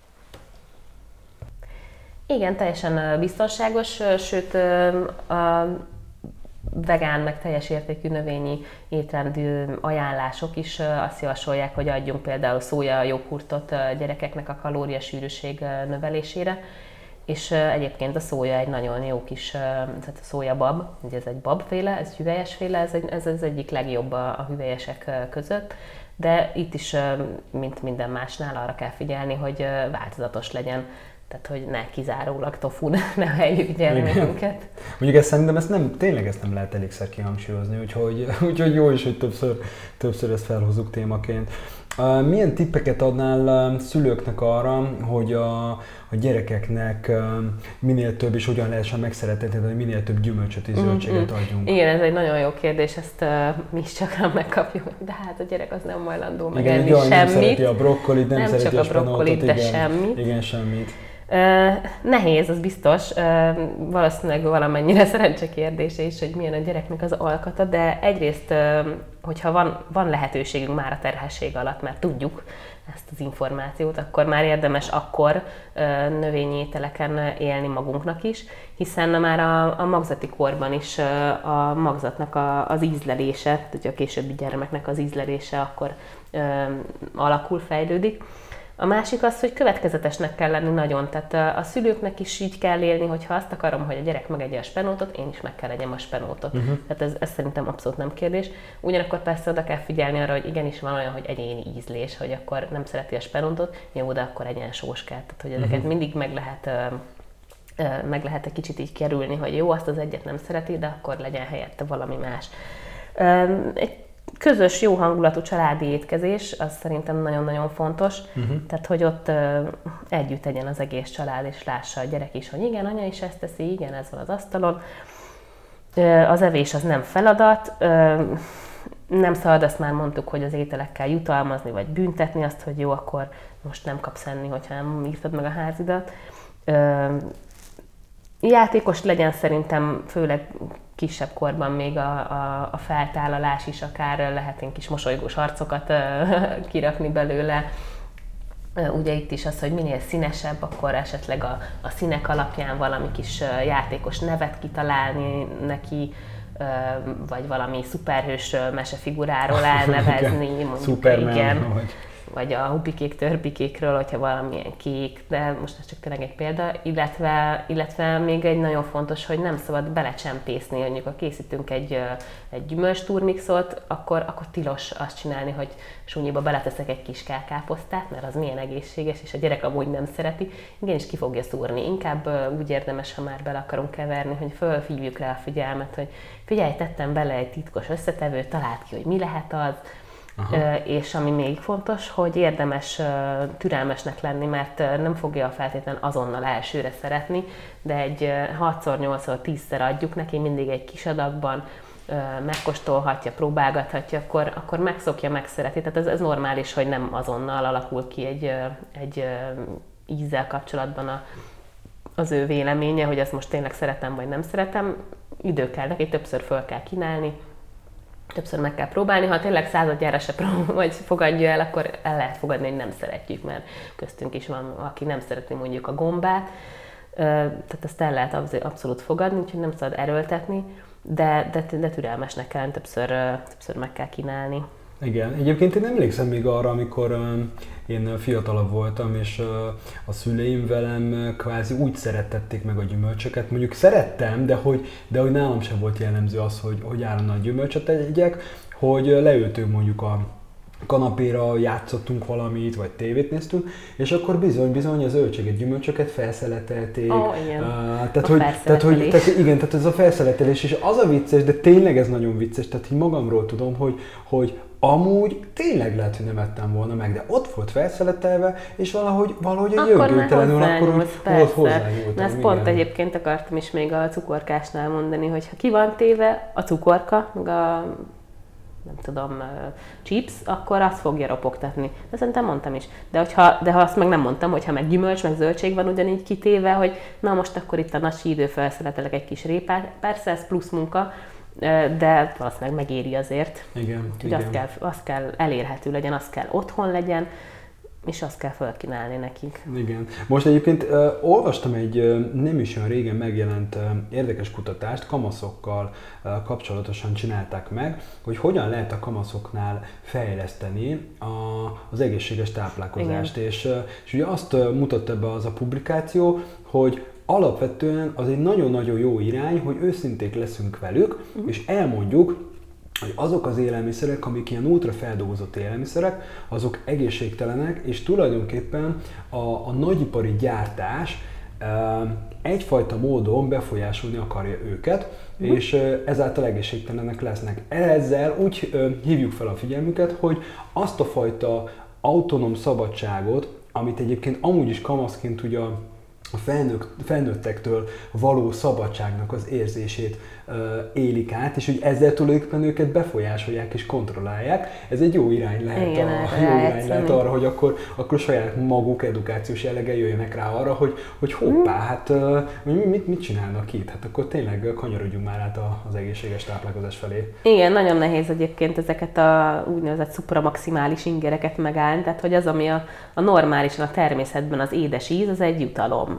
B: Igen, teljesen biztonságos, sőt a vegán meg teljes értékű növényi étrendű ajánlások is azt javasolják, hogy adjunk például szója joghurtot gyerekeknek a kalóriasűrűség növelésére. És egyébként a szója egy nagyon jó kis, tehát a szójabab, ugye ez egy babféle, ez hüvelyesféle, ez, egy, ez az egyik legjobb a, a hüvelyesek között, de itt is, mint minden másnál, arra kell figyelni, hogy változatos legyen, tehát hogy ne kizárólag tofun neveljük gyermekünket.
A: Mondjuk ezt szerintem ezt nem, tényleg ezt nem lehet elégszer kihangsúlyozni, úgyhogy, úgyhogy jó is, hogy többször, többször ezt felhozzuk témaként. Milyen tippeket adnál szülőknek arra, hogy a, a gyerekeknek minél több és hogyan lehessen megszeretetni, hogy minél több gyümölcsöt és zöldséget adjunk?
B: Igen, ez egy nagyon jó kérdés, ezt uh, mi is gyakran megkapjuk, de hát a gyerek az nem hajlandó megenni
A: igen,
B: semmit.
A: Nem szereti a brokkolit, nem,
B: nem
A: szereti
B: csak
A: a,
B: a brokkolit, de
A: igen,
B: semmit.
A: Igen, semmit.
B: Uh, nehéz, az biztos. Uh, valószínűleg valamennyire szerencse kérdése is, hogy milyen a gyereknek az alkata, de egyrészt, uh, hogyha van, van lehetőségünk már a terhesség alatt, mert tudjuk ezt az információt, akkor már érdemes akkor uh, növényi ételeken élni magunknak is, hiszen már a, a magzati korban is uh, a magzatnak a, az ízlelése, tehát a későbbi gyermeknek az ízlelése akkor uh, alakul, fejlődik. A másik az, hogy következetesnek kell lenni nagyon. Tehát a szülőknek is így kell élni, hogy ha azt akarom, hogy a gyerek megegye a spenótot, én is meg kell egyem a spenótot. Uh-huh. Tehát ez, ez szerintem abszolút nem kérdés. Ugyanakkor persze oda kell figyelni arra, hogy igenis van olyan, hogy egyéni ízlés, hogy akkor nem szereti a spenótot, jó, de akkor egyen sóskát. Tehát, hogy ezeket uh-huh. mindig meg lehet, meg lehet egy kicsit így kerülni, hogy jó, azt az egyet nem szereti, de akkor legyen helyette valami más. Egy közös, jó hangulatú családi étkezés, az szerintem nagyon-nagyon fontos. Uh-huh. Tehát, hogy ott uh, együtt tegyen az egész család, és lássa a gyerek is, hogy igen, anya is ezt teszi, igen, ez van az asztalon. Uh, az evés az nem feladat. Uh, nem szabad, azt már mondtuk, hogy az ételekkel jutalmazni, vagy büntetni azt, hogy jó, akkor most nem kapsz enni, hogyha nem írtad meg a házidat. Uh, játékos legyen szerintem, főleg kisebb korban még a, a, a feltállalás is, akár lehet én kis mosolygós arcokat uh, kirakni belőle. Uh, ugye itt is az, hogy minél színesebb, akkor esetleg a, a színek alapján valami kis uh, játékos nevet kitalálni neki, uh, vagy valami szuperhős uh, mesefiguráról elnevezni.
A: Superman,
B: igen.
A: vagy...
B: vagy a hupikék, törpikékről, hogyha valamilyen kék, de most ez csak tényleg egy példa, illetve, illetve még egy nagyon fontos, hogy nem szabad belecsempészni, mondjuk ha készítünk egy, egy gyümölcs-turmixot, akkor, akkor tilos azt csinálni, hogy súnyiba beleteszek egy kis kálkáposztát, mert az milyen egészséges, és a gyerek amúgy nem szereti, igenis ki fogja szúrni. Inkább úgy érdemes, ha már bele akarunk keverni, hogy fölhívjuk rá a figyelmet, hogy figyelj, tettem bele egy titkos összetevőt, találd ki, hogy mi lehet az. Aha. És ami még fontos, hogy érdemes türelmesnek lenni, mert nem fogja feltétlen azonnal elsőre szeretni, de egy hatszor, nyolcszor, tízszer adjuk neki mindig egy kis adagban, megkóstolhatja, próbálgathatja, akkor, akkor megszokja, megszereti. Tehát ez, ez normális, hogy nem azonnal alakul ki egy, egy ízzel kapcsolatban a, az ő véleménye, hogy azt most tényleg szeretem, vagy nem szeretem. Idő kell neki, többször föl kell kínálni, többször meg kell próbálni, ha tényleg századjára se prób- vagy fogadja el, akkor el lehet fogadni, hogy nem szeretjük, mert köztünk is van, aki nem szereti mondjuk a gombát, tehát ezt el lehet abszolút fogadni, úgyhogy nem szabad erőltetni, de, de, de türelmesnek kell, többször, többször meg kell kínálni.
A: Igen, egyébként én emlékszem még arra, amikor én fiatalabb voltam, és a szüleim velem kvázi úgy szerettették meg a gyümölcsöket. Mondjuk szerettem, de hogy, de hogy nálam sem volt jellemző az, hogy, hogy állandóan gyümölcsöt egyek, hogy leültünk mondjuk a kanapéra, játszottunk valamit, vagy tévét néztünk, és akkor bizony-bizony az zöldséget, gyümölcsöket felszeletelték.
B: Ó, igen.
A: Uh, tehát, hogy, tehát, hogy, tehát, igen, tehát ez a felszeletelés, és az a vicces, de tényleg ez nagyon vicces, tehát így magamról tudom, hogy, hogy amúgy tényleg lehet, hogy nem ettem volna meg, de ott volt felszeletelve, és valahogy, valahogy egy jövőtelenül akkor úgy volt hozzányúltam.
B: Ezt pont egyébként akartam is még a cukorkásnál mondani, hogy ha ki van téve a cukorka, meg a nem tudom, chips, akkor azt fogja ropogtatni. De szerintem mondtam is. De, hogyha, de ha azt meg nem mondtam, hogyha meg gyümölcs, meg zöldség van ugyanígy kitéve, hogy na most akkor itt a nagy idő felszeletelek egy kis répát, persze ez plusz munka, de valószínűleg megéri azért.
A: Igen,
B: igen. Azt, kell, azt kell elérhető legyen, azt kell otthon legyen, és azt kell felkínálni nekik.
A: Igen. Most egyébként uh, olvastam egy uh, nem is olyan régen megjelent uh, érdekes kutatást, kamaszokkal uh, kapcsolatosan csinálták meg, hogy hogyan lehet a kamaszoknál fejleszteni a, az egészséges táplálkozást. És, uh, és ugye azt uh, mutatta be az a publikáció, hogy alapvetően az egy nagyon-nagyon jó irány, hogy őszinték leszünk velük, uh-huh. és elmondjuk, hogy azok az élelmiszerek, amik ilyen ultrafeldolgozott élelmiszerek, azok egészségtelenek, és tulajdonképpen a, a nagyipari gyártás e, egyfajta módon befolyásolni akarja őket, uh-huh. és e, ezáltal egészségtelenek lesznek. Ezzel úgy e, hívjuk fel a figyelmüket, hogy azt a fajta autonóm szabadságot, amit egyébként amúgy is kamaszként ugye a a felnőtt, felnőttektől való szabadságnak az érzését uh, élik át, és hogy ezzel tulajdonképpen őket befolyásolják és kontrollálják. Ez egy jó irány lehet,
B: igen,
A: a, jó irány lehet arra, hogy akkor, akkor saját maguk edukációs jellege jöjjenek rá arra, hogy, hogy hoppá, mm. hát uh, mit, mit csinálnak itt? Hát akkor tényleg kanyarodjunk már át az egészséges táplálkozás felé.
B: Igen, nagyon nehéz egyébként ezeket a úgynevezett szupramaximális ingereket megállni, tehát hogy az, ami a, a normálisan a természetben az édes íz, az egy jutalom.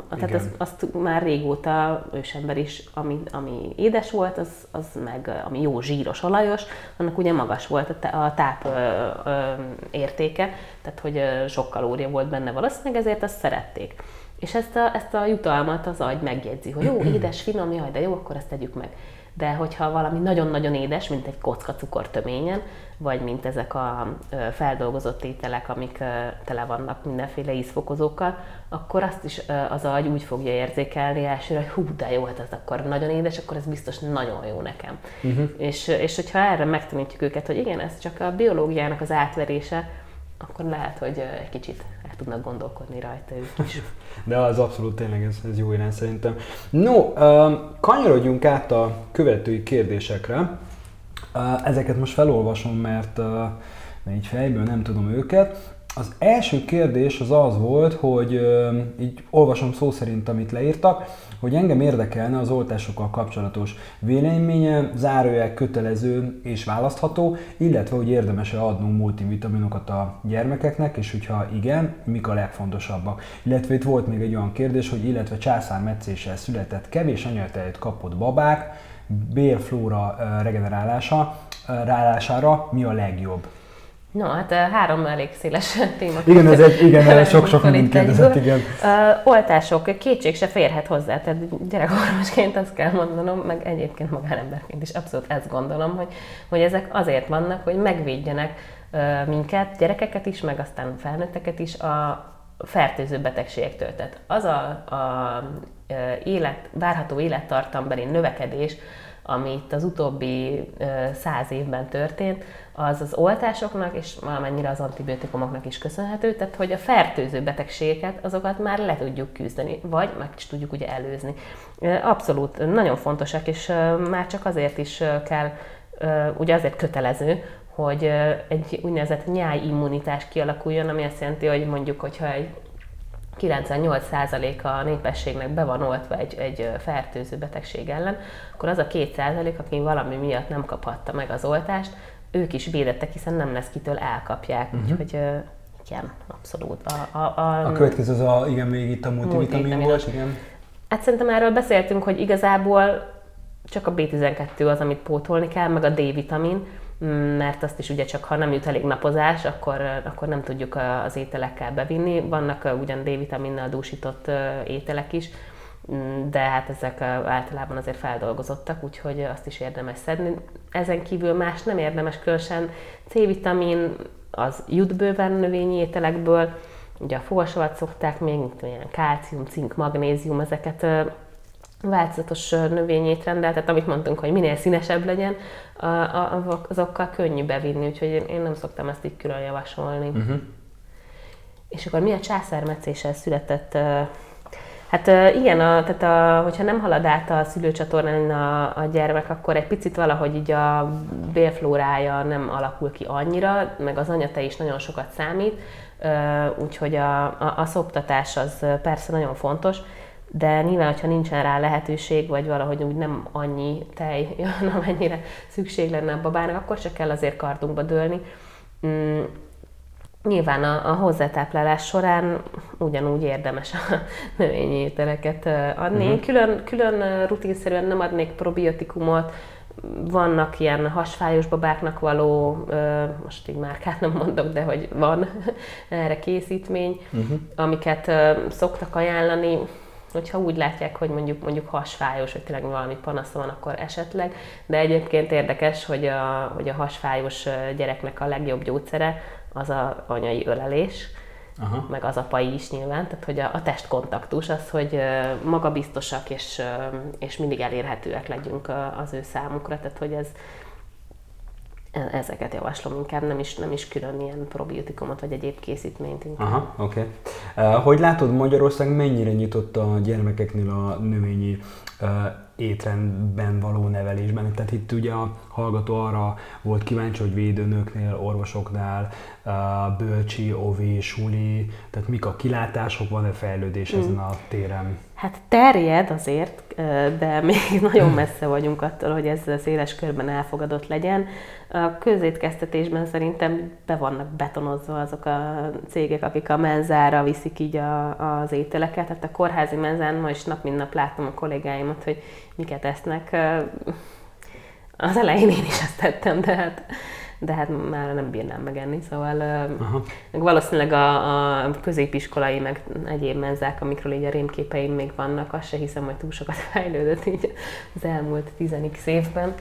B: Tehát azt, azt már régóta ősember is, ami, ami édes volt, az, az meg ami jó zsíros, olajos, annak ugye magas volt a táp ö, ö, értéke, tehát hogy sok kalória volt benne valószínűleg, ezért azt szerették. És ezt a, ezt a jutalmat az agy megjegyzi, hogy jó, édes, finom, jaj, de jó, akkor ezt tegyük meg. De hogyha valami nagyon-nagyon édes, mint egy kocka cukortöményen, vagy mint ezek a feldolgozott ételek, amik tele vannak mindenféle ízfokozókkal, akkor azt is az agy úgy fogja érzékelni elsőre, hogy hú, de jó, hát ez akkor nagyon édes, akkor ez biztos nagyon jó nekem. Uh-huh. És, és hogyha erre megtanítjuk őket, hogy igen, ez csak a biológiának az átverése, akkor lehet, hogy egy kicsit el tudnak gondolkodni rajta ők is.
A: De az abszolút tényleg ez, ez jó irány szerintem. No, kanyarodjunk át a követői kérdésekre. Ezeket most felolvasom, mert, mert így fejből nem tudom őket. Az első kérdés az az volt, hogy így olvasom szó szerint, amit leírtak, hogy engem érdekelne az oltásokkal kapcsolatos véleménye, zárójel kötelező és választható, illetve hogy érdemes-e adnunk multivitaminokat a gyermekeknek, és hogyha igen, mik a legfontosabbak. Illetve itt volt még egy olyan kérdés, hogy illetve császármetszéssel született kevés anyatejet kapott babák, bélflóra regenerálása, rálására mi a legjobb?
B: No, hát három elég széles téma.
A: Igen, ez egy, igen, sok-sok mindent kérdezett, igen.
B: Uh, oltások, kétség se férhet hozzá, tehát gyerekorvosként azt kell mondanom, meg egyébként magánemberként is abszolút ezt gondolom, hogy, hogy ezek azért vannak, hogy megvédjenek uh, minket, gyerekeket is, meg aztán felnőtteket is a fertőző betegségektől. Tehát az a, a élet, várható élettartambeli növekedés, ami itt az utóbbi száz évben történt, az az oltásoknak és valamennyire az antibiotikumoknak is köszönhető, tehát hogy a fertőző betegségeket, azokat már le tudjuk küzdeni, vagy meg is tudjuk ugye előzni. Abszolút nagyon fontosak, és már csak azért is kell, ugye azért kötelező, hogy egy úgynevezett nyájimmunitás kialakuljon, ami azt jelenti, hogy mondjuk, hogyha egy kilencvennyolc százaléka a népességnek be van oltva egy, egy fertőző betegség ellen, akkor az a két százalék, aki valami miatt nem kaphatta meg az oltást, ők is védettek, hiszen nem lesz kitől elkapják. Uh-huh. Úgyhogy igen, abszolút. A, a, a,
A: a következő az a, igen, még itt a multivitamin volt, igen.
B: Hát szerintem erről beszéltünk, hogy igazából csak a bé tizenkettő az, amit pótolni kell, meg a D-vitamin, mert azt is ugye csak ha nem jut elég napozás, akkor, akkor nem tudjuk az ételekkel bevinni. Vannak ugyan D-vitaminnal dúsított ételek is, de hát ezek általában azért feldolgozottak, úgyhogy azt is érdemes szedni. Ezen kívül más nem érdemes, különösen C-vitamin, az jut bőven növényi ételekből, ugye a fogasavat szokták még, mint olyan kálcium, cink, magnézium, ezeket változatos növényi étrendel, tehát amit mondtunk, hogy minél színesebb legyen, azokkal könnyű bevinni, úgyhogy én nem szoktam ezt így külön javasolni. Uh-huh. És akkor mi a császármetszéssel született? Hát igen, a, tehát a, hogyha nem halad át a szülőcsatornán a, a gyermek, akkor egy picit valahogy így a bélflórája nem alakul ki annyira, meg az anyatej is nagyon sokat számít, úgyhogy a, a, a szoptatás az persze nagyon fontos, de nyilván, hogyha nincsen rá lehetőség, vagy valahogy úgy nem annyi tej jön, amennyire szükség lenne a babának, akkor se kell azért kardunkba dőlni. Mm, nyilván a, a hozzátáplálás során ugyanúgy érdemes a növényi ételeket adni. Uh-huh. Külön, külön rutinszerűen nem adnék probiotikumot, vannak ilyen hasfájos babáknak való, most így márkát nem mondok, de hogy van erre készítmény, uh-huh. amiket szoktak ajánlani. Hogyha úgy látják, hogy mondjuk, mondjuk hasfájos, vagy tényleg valami panasza van, akkor esetleg. De egyébként érdekes, hogy a, hogy a hasfájos gyereknek a legjobb gyógyszere az a anyai ölelés, aha. meg az apai is nyilván. Tehát, hogy a, a testkontaktus az, hogy magabiztosak és, és mindig elérhetőek legyünk az ő számukra. Tehát, hogy ez, ezeket javaslom inkább, nem is, nem is külön ilyen probiotikumot vagy egyéb készítményt inkább.
A: Aha, oké. Okay. Uh, hogy látod, Magyarország mennyire nyitott a gyermekeknél a növényi uh, étrendben való nevelésben? Tehát itt ugye a hallgató arra volt kíváncsi, hogy védőnöknél, orvosoknál, uh, bölcsi, ovi, suli, tehát mik a kilátások, van-e fejlődés mm. ezen a téren?
B: Hát terjed azért, de még nagyon messze vagyunk attól, hogy ez széles körben elfogadott legyen. A közétkeztetésben szerintem be vannak betonozva azok a cégek, akik a menzára viszik így a, az ételeket. Tehát a kórházi menzán ma is nap mint nap látom a kollégáimat, hogy miket esznek. Az elején én is ezt tettem, de hát, de hát már nem bírnám megenni, szóval Aha. valószínűleg a, a középiskolai, meg egyéb menzák, amikről így a rémképeim még vannak, azt se hiszem, hogy túl sokat fejlődött így az elmúlt tíz x évben.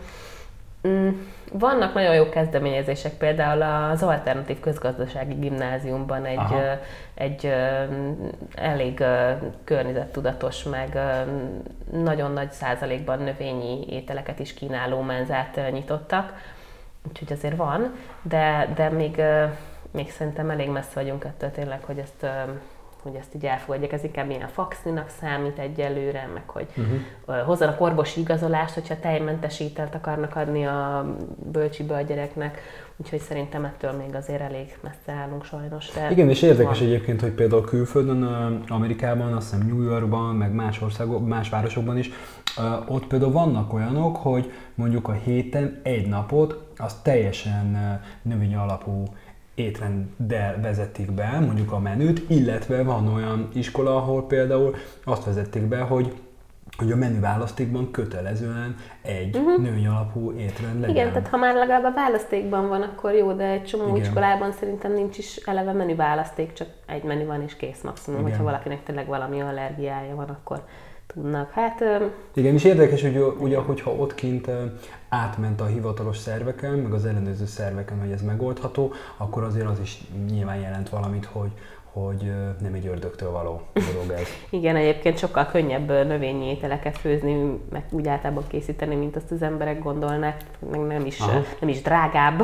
B: Vannak nagyon jó kezdeményezések, például az Alternatív Közgazdasági Gimnáziumban egy, egy elég környezettudatos, meg nagyon nagy százalékban növényi ételeket is kínáló menzát nyitottak. Úgyhogy azért van, de, de még, még szerintem elég messze vagyunk ettől tényleg, hogy ezt, hogy ezt így elfogadják. Ez inkább ilyen faxninak számít egyelőre, meg hogy uh-huh. hozzanak orvosi igazolást, hogyha tejmentes ételt akarnak adni a bölcsibe a gyereknek. Úgyhogy szerintem ettől még azért elég messze állunk sajnos. De
A: igen, és érdekes van. Egyébként, hogy például külföldön, Amerikában, azt hiszem New Yorkban, meg más országok, más városokban is, ott például vannak olyanok, hogy mondjuk a héten egy napot az teljesen növény alapú étrenddel vezetik be, mondjuk a menüt, illetve van olyan iskola, ahol például azt vezették be, hogy hogy a menüválasztékban kötelezően egy uh-huh. növény alapú étrend legyen.
B: Igen, tehát ha már legalább a választékban van, akkor jó, de egy csomó Igen. iskolában szerintem nincs is eleve menüválaszték, csak egy menü van és kész maximum. Igen. Hogyha valakinek tényleg valami allergiája van, akkor tudnak. Hát,
A: igen, és érdekes, hogy ugye, hogyha ott kint átment a hivatalos szerveken, meg az ellenőrző szerveken, hogy ez megoldható, akkor azért az is nyilván jelent valamit, hogy hogy nem egy ördögtől való dolog ez.
B: Igen, egyébként sokkal könnyebb növényi ételeket főzni, meg úgy általában készíteni, mint azt az emberek gondolnak, meg nem is, nem is drágább.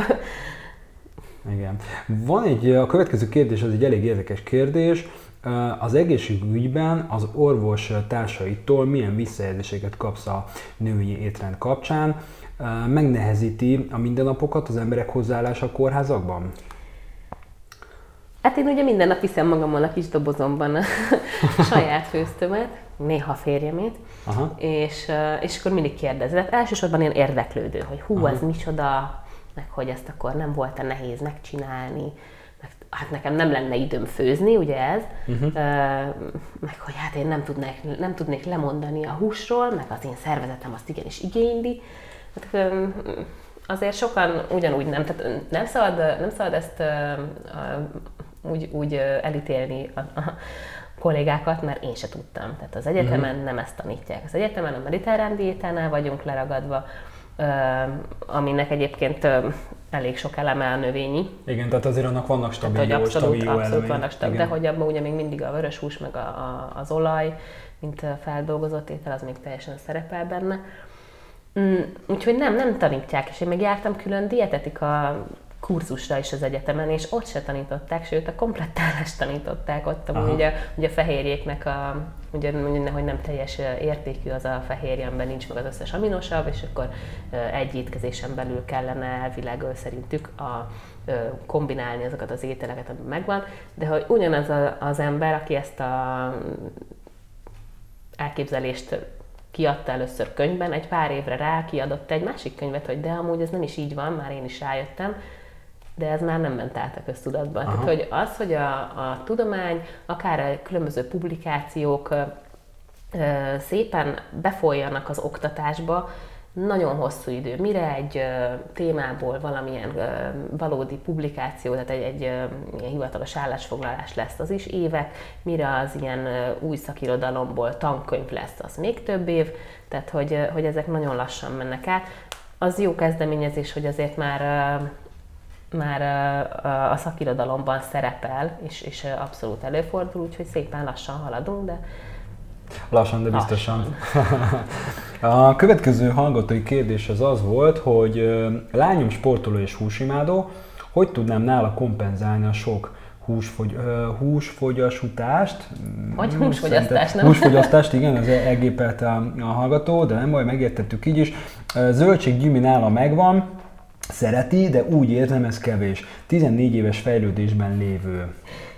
A: Igen. Van egy, a következő kérdés, az egy elég érdekes kérdés. Az egészségügyben az orvos társaitól milyen visszajelzéseket kapsz a növényi étrend kapcsán? Megnehezíti a mindennapokat az emberek hozzáállása a kórházakban?
B: Hát én ugye minden nap viszem magammal a kis dobozomban a saját főztömet, néha férjemét, Aha. és, és akkor mindig kérdezem. Hát elsősorban ilyen érdeklődő, hogy hú, Aha. ez micsoda, meg hogy ezt akkor nem volt-e nehéz megcsinálni, meg hát nekem nem lenne időm főzni, ugye ez, uh-huh. meg hogy hát én nem tudnék, nem tudnék lemondani a húsról, meg az én szervezetem azt igenis igényli. Hát, azért sokan ugyanúgy nem, tehát nem szabad, nem szabad ezt úgy, úgy elítélni a, a kollégákat, mert én se tudtam. Tehát az egyetemen mm. nem ezt tanítják. Az egyetemen a mediterrán diétánál vagyunk leragadva, aminek egyébként elég sok eleme a növényi.
A: Igen, tehát azért annak vannak stabil,
B: tehát,
A: jó,
B: abszolút,
A: stabil
B: abszolút
A: elemei.
B: vannak stabil, de hogy abban ugye még mindig a vörös hús, meg a, a, az olaj, mint feldolgozott étel, az még teljesen szerepel benne. Úgyhogy nem, nem tanítják, és én meg jártam külön dietetika kurzusra is az egyetemen, és ott se tanították, sőt a komplettálást tanították ott, ugye, ugye a fehérjéknek, a, ugye, hogy nem teljes értékű az a fehérje, amiben nincs meg az összes aminosav, és akkor egy étkezésen belül kellene elvileg szerintük a, kombinálni azokat az ételeket, ami megvan, de hogy ugyanaz a, az ember, aki ezt a elképzelést kiadta először könyvben, egy pár évre rá kiadott egy másik könyvet, hogy de amúgy ez nem is így van, már én is rájöttem, de ez már nem ment át a köztudatba. Tehát, hogy az, hogy a, a tudomány, akár a különböző publikációk ö, szépen befolyjanak az oktatásba, nagyon hosszú idő. Mire egy ö, témából valamilyen ö, valódi publikáció, tehát egy, egy ö, ilyen hivatalos állásfoglalás lesz, az is évek, mire az ilyen ö, új szakirodalomból tankönyv lesz, az még több év, tehát hogy, ö, hogy ezek nagyon lassan mennek át. Az jó kezdeményezés, hogy azért már, ö, már ö, a szakirodalomban szerepel, és, és abszolút előfordul, úgyhogy szépen lassan haladunk, de
A: Lassan, de biztosan. A következő hallgatói kérdés az az volt, hogy lányom sportoló és húsimádó, hogy tudnám nála kompenzálni a sok húsfogy, húsfogyasutást?
B: Vagy húsfogyasztást, nem?
A: Húsfogyasztást, igen, az elgépelte a, a hallgató, de nem baj, megértettük így is. Zöldséggyümi nála megvan, szereti, de úgy érzem, ez kevés. tizennégy éves fejlődésben lévő.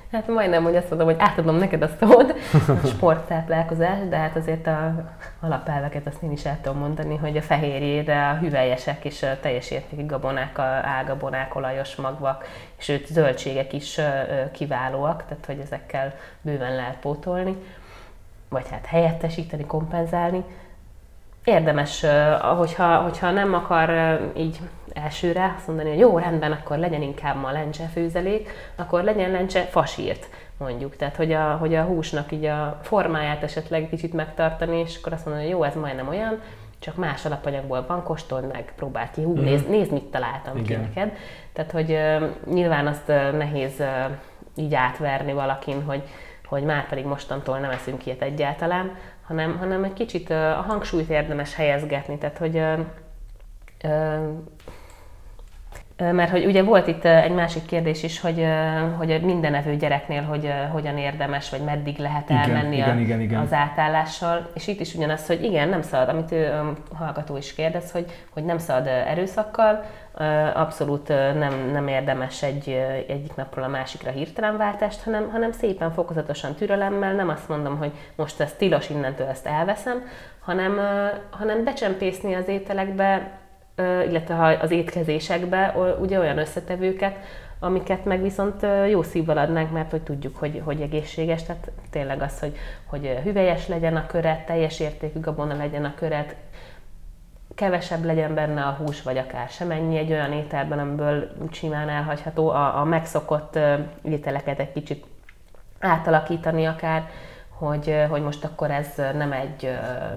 B: Hát majdnem, hogy azt mondom, hogy átadom neked a szót, a sporttáplálkozás, de hát azért a alapelveket azt én is el tudom mondani, hogy a fehérjére a hüvelyesek és a teljes értékű gabonák, a álgabonák, olajos magvak, és őt zöldségek is kiválóak, tehát hogy ezekkel bőven lehet pótolni, vagy hát helyettesíteni, kompenzálni. Érdemes, hogyha, hogyha nem akar így elsőre azt mondani, hogy jó, rendben, akkor legyen inkább ma lencse főzelék, akkor legyen lencse fasírt, mondjuk. Tehát, hogy a, hogy a húsnak így a formáját esetleg kicsit megtartani, és akkor azt mondani, hogy jó, ez majdnem olyan, csak más alapanyagból van, kóstold meg, próbáld ki, hú, mm. nézd, nézd, mit találtam Igen. ki neked. Tehát, hogy uh, nyilván azt uh, nehéz uh, így átverni valakin, hogy, hogy már pedig mostantól nem eszünk ilyet egyáltalán, hanem, hanem egy kicsit uh, a hangsúlyt érdemes helyezgetni, tehát, hogy uh, uh, mert hogy ugye volt itt egy másik kérdés is, hogy, hogy minden evő gyereknél hogy hogyan érdemes, vagy meddig lehet elmenni igen, a, igen, igen. az átállással. És itt is ugyanaz, hogy igen, nem szabad, amit ő, a hallgató is kérdez, hogy, hogy nem szabad erőszakkal, abszolút nem, nem érdemes egy, egyik napról a másikra hirtelen váltást, hanem, hanem szépen, fokozatosan, türelemmel, nem azt mondom, hogy most ez tilos, innentől ezt elveszem, hanem, hanem becsempészni az ételekbe, illetve az étkezésekbe ugye olyan összetevőket, amiket meg viszont jó szívvel adnánk, mert hogy tudjuk, hogy, hogy egészséges, tehát tényleg az, hogy, hogy hüvelyes legyen a köret, teljes értékű gabona legyen a köret, kevesebb legyen benne a hús, vagy akár semennyi egy olyan ételben, amiből simán elhagyható, a, a megszokott ételeket egy kicsit átalakítani akár, hogy, hogy most akkor ez nem egy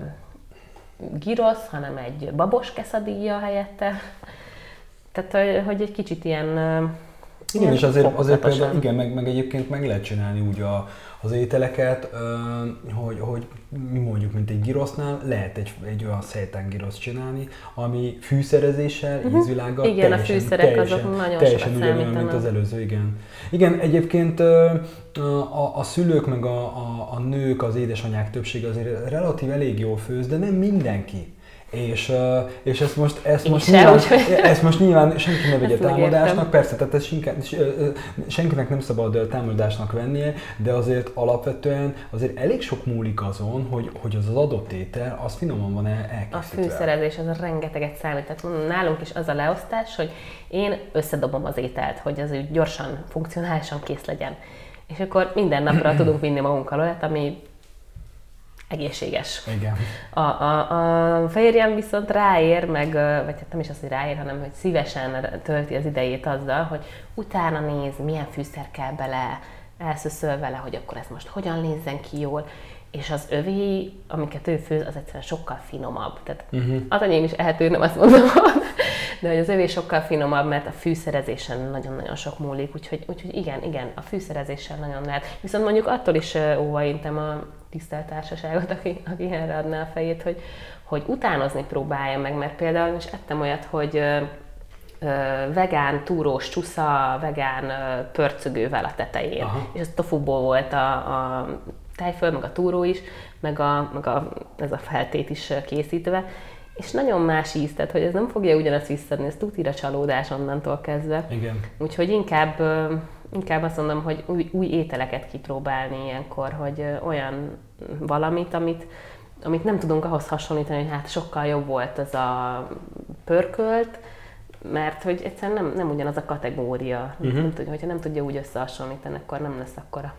B: gyrosz, hanem egy babos quesadilla helyette. Tehát, hogy egy kicsit ilyen
A: Igen, ilyen és azért, azért például, igen, meg, meg egyébként meg lehet csinálni úgy a, az ételeket, hogy, hogy mi mondjuk, mint egy gyrosznál, lehet egy, egy olyan szeitán gyrosz csinálni, ami fűszerezéssel, uh-huh. ízvilággal
B: igen,
A: teljesen,
B: a fűszerek
A: teljesen,
B: azok nagyon
A: teljesen
B: sokat
A: ugyanolyan, mint az előző, igen. Igen, egyébként a, a, a szülők meg a, a, a nők, az édesanyák többsége azért relatív elég jól főz, de nem mindenki. És, és ezt most, ezt most, nyilván, ezt most nyilván senki ne vegye támadásnak, persze, tehát ezt senki, senkinek nem szabad támadásnak vennie, de azért alapvetően azért elég sok múlik azon, hogy, hogy az az adott étel, az finoman van elkészítve.
B: A fűszerezés az rengeteget számít, tehát nálunk is az a leosztás, hogy én összedobom az ételt, hogy az úgy gyorsan, funkcionálisan kész legyen. És akkor minden napra tudunk vinni magunkkal olyat, ami egészséges.
A: Igen.
B: A, a, a fehérjem viszont ráér, meg, vagy hát nem is az, hogy ráér, hanem hogy szívesen tölti az idejét azzal, hogy utána néz, milyen fűszer kell bele, elszöszöl vele, hogy akkor ez most hogyan nézzen ki jól, és az övé, amiket ő főz, az egyszerűen sokkal finomabb. Tehát uh-huh. az enyém is ehető, nem azt mondom, de hogy az övé sokkal finomabb, mert a fűszerezésen nagyon-nagyon sok múlik, úgyhogy, úgyhogy igen, igen, a fűszerezéssel nagyon lehet. Viszont mondjuk attól is óvaintem a tisztelt társaságot, aki, aki erre adná a fejét, hogy, hogy utánozni próbálja meg, mert például is ettem olyat, hogy ö, ö, vegán túrós csusza, vegán ö, pörcögővel a tetején. Aha. És ez tofuból volt a, a tejföl, meg a túró is, meg, a, meg a, ez a feltét is készítve. És nagyon más íz, tehát hogy ez nem fogja ugyanazt visszadni, ez tutira csalódás onnantól kezdve.
A: Igen.
B: Úgyhogy inkább, inkább azt mondom, hogy új, új ételeket kipróbálni ilyenkor, hogy olyan valamit, amit, amit nem tudunk ahhoz hasonlítani, hogy hát sokkal jobb volt az a pörkölt, mert hogy egyszerűen nem, nem ugyanaz a kategória. Uh-huh. Nem tudja, hogyha nem tudja úgy összehasonlítani, akkor nem lesz akkora.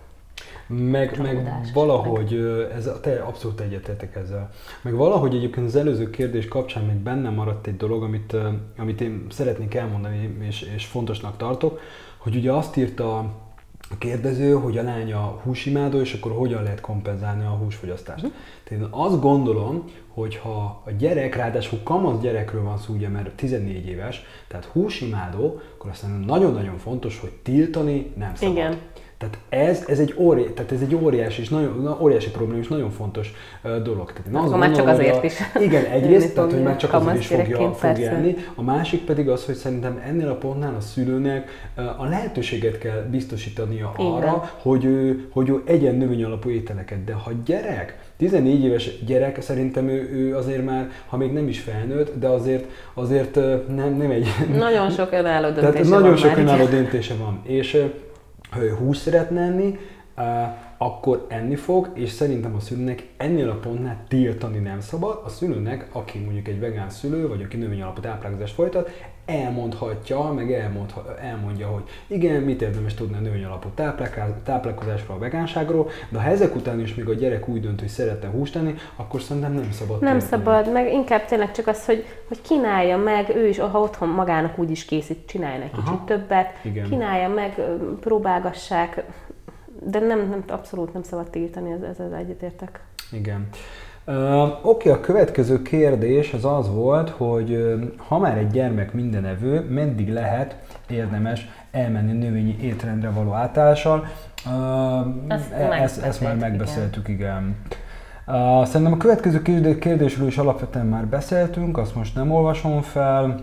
A: Meg, meg valahogy, ez, te abszolút egyetértek ezzel, meg valahogy egyébként az előző kérdés kapcsán még bennem maradt egy dolog, amit, amit én szeretnék elmondani, és, és fontosnak tartok, hogy ugye azt írta a kérdező, hogy a lánya húsimádó, és akkor hogyan lehet kompenzálni a húsfogyasztást. Mm. Tehát én azt gondolom, hogy ha a gyerek, ráadásul kamasz gyerekről van szó, ugye, mert tizennégy éves, tehát húsimádó, akkor aztán nagyon-nagyon fontos, hogy tiltani nem szabad.
B: Igen.
A: Tehát ez, ez, egy óri, tehát ez egy óriási, és nagyon, óriási probléma, és nagyon fontos uh, dolog. Tehát én
B: azt már csak azért a, is.
A: Igen, egyrészt, tehát hogy már csak azért is fogja, fogja enni. A másik pedig az, hogy szerintem ennél a pontnál a szülőnek uh, a lehetőséget kell biztosítania arra, hogy ő, hogy ő egyen növényalapú ételeket. De ha gyerek, tizennégy éves gyerek, szerintem ő, ő azért már, ha még nem is felnőtt, de azért, azért uh, nem, nem egy...
B: Nagyon sok önálló döntése
A: tehát
B: van.
A: Nagyon sok önálló döntése van. És, ő húst szeretne enni, akkor enni fog, és szerintem a szülőnek ennél a pontnál tiltani nem szabad. A szülőnek, aki mondjuk egy vegán szülő, vagy aki növény alapú táplálkozást folytat, elmondhatja, meg elmondha, elmondja, hogy igen, mit érdemes tudni a növény alapú táplálkozásról, a vegánságról, de ha ezek után is még a gyerek úgy dönt, hogy szeretne húst enni, akkor szerintem nem szabad.
B: Nem
A: tiltani.
B: szabad, meg inkább tényleg csak az, hogy, hogy kínálja meg, ő is, ha otthon magának úgy is készít, csinálja egy kicsit Aha. többet, igen. kínálja meg, próbálgassák, de nem, nem, abszolút nem szabad tiltani, ez, ez, ez egyetértek.
A: Igen. Uh, Oké, okay, a következő kérdés az az volt, hogy uh, ha már egy gyermek mindenevő, meddig lehet érdemes elmenni növényi étrendre való átállással? Uh, ezt ezt, ezt már megbeszéltük, igen. igen. Uh, szerintem a következő kérdésről is alapvetően már beszéltünk, azt most nem olvasom fel.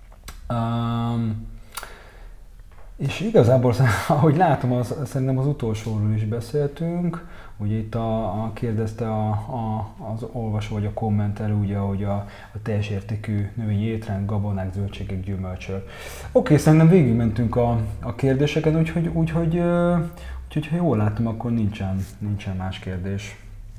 A: Um, És igazából, ahogy látom, az, szerintem az utolsóról is beszéltünk. Ugye itt a, a kérdezte a, a, az olvasó vagy a kommentelő, ugye, hogy a, a teljes értékű növényi étrend, gabonák, zöldségek, gyümölcsök. Oké, szerintem végigmentünk a, a kérdéseken, úgyhogy, úgyhogy, úgyhogy ha jól látom, akkor nincsen, nincsen más kérdés.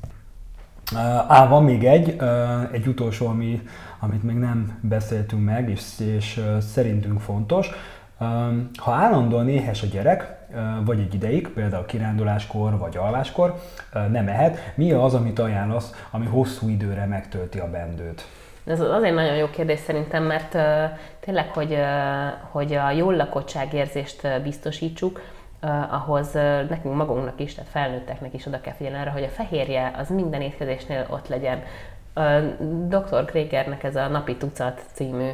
A: Á, van még egy, egy utolsó, ami, amit még nem beszéltünk meg, és, és szerintünk fontos. Ha állandóan éhes a gyerek, vagy egy ideig, például kiránduláskor vagy alváskor nem ehet, mi az, amit ajánlasz, ami hosszú időre megtölti a bendőt?
B: Ez azért nagyon jó kérdés szerintem, mert tényleg, hogy, hogy a jól lakottságérzést biztosítsuk, ahhoz nekünk magunknak is, tehát felnőtteknek is oda kell figyelni arra, hogy a fehérje az minden étkezésnél ott legyen. doktor Gregernek ez a Napi Tucat című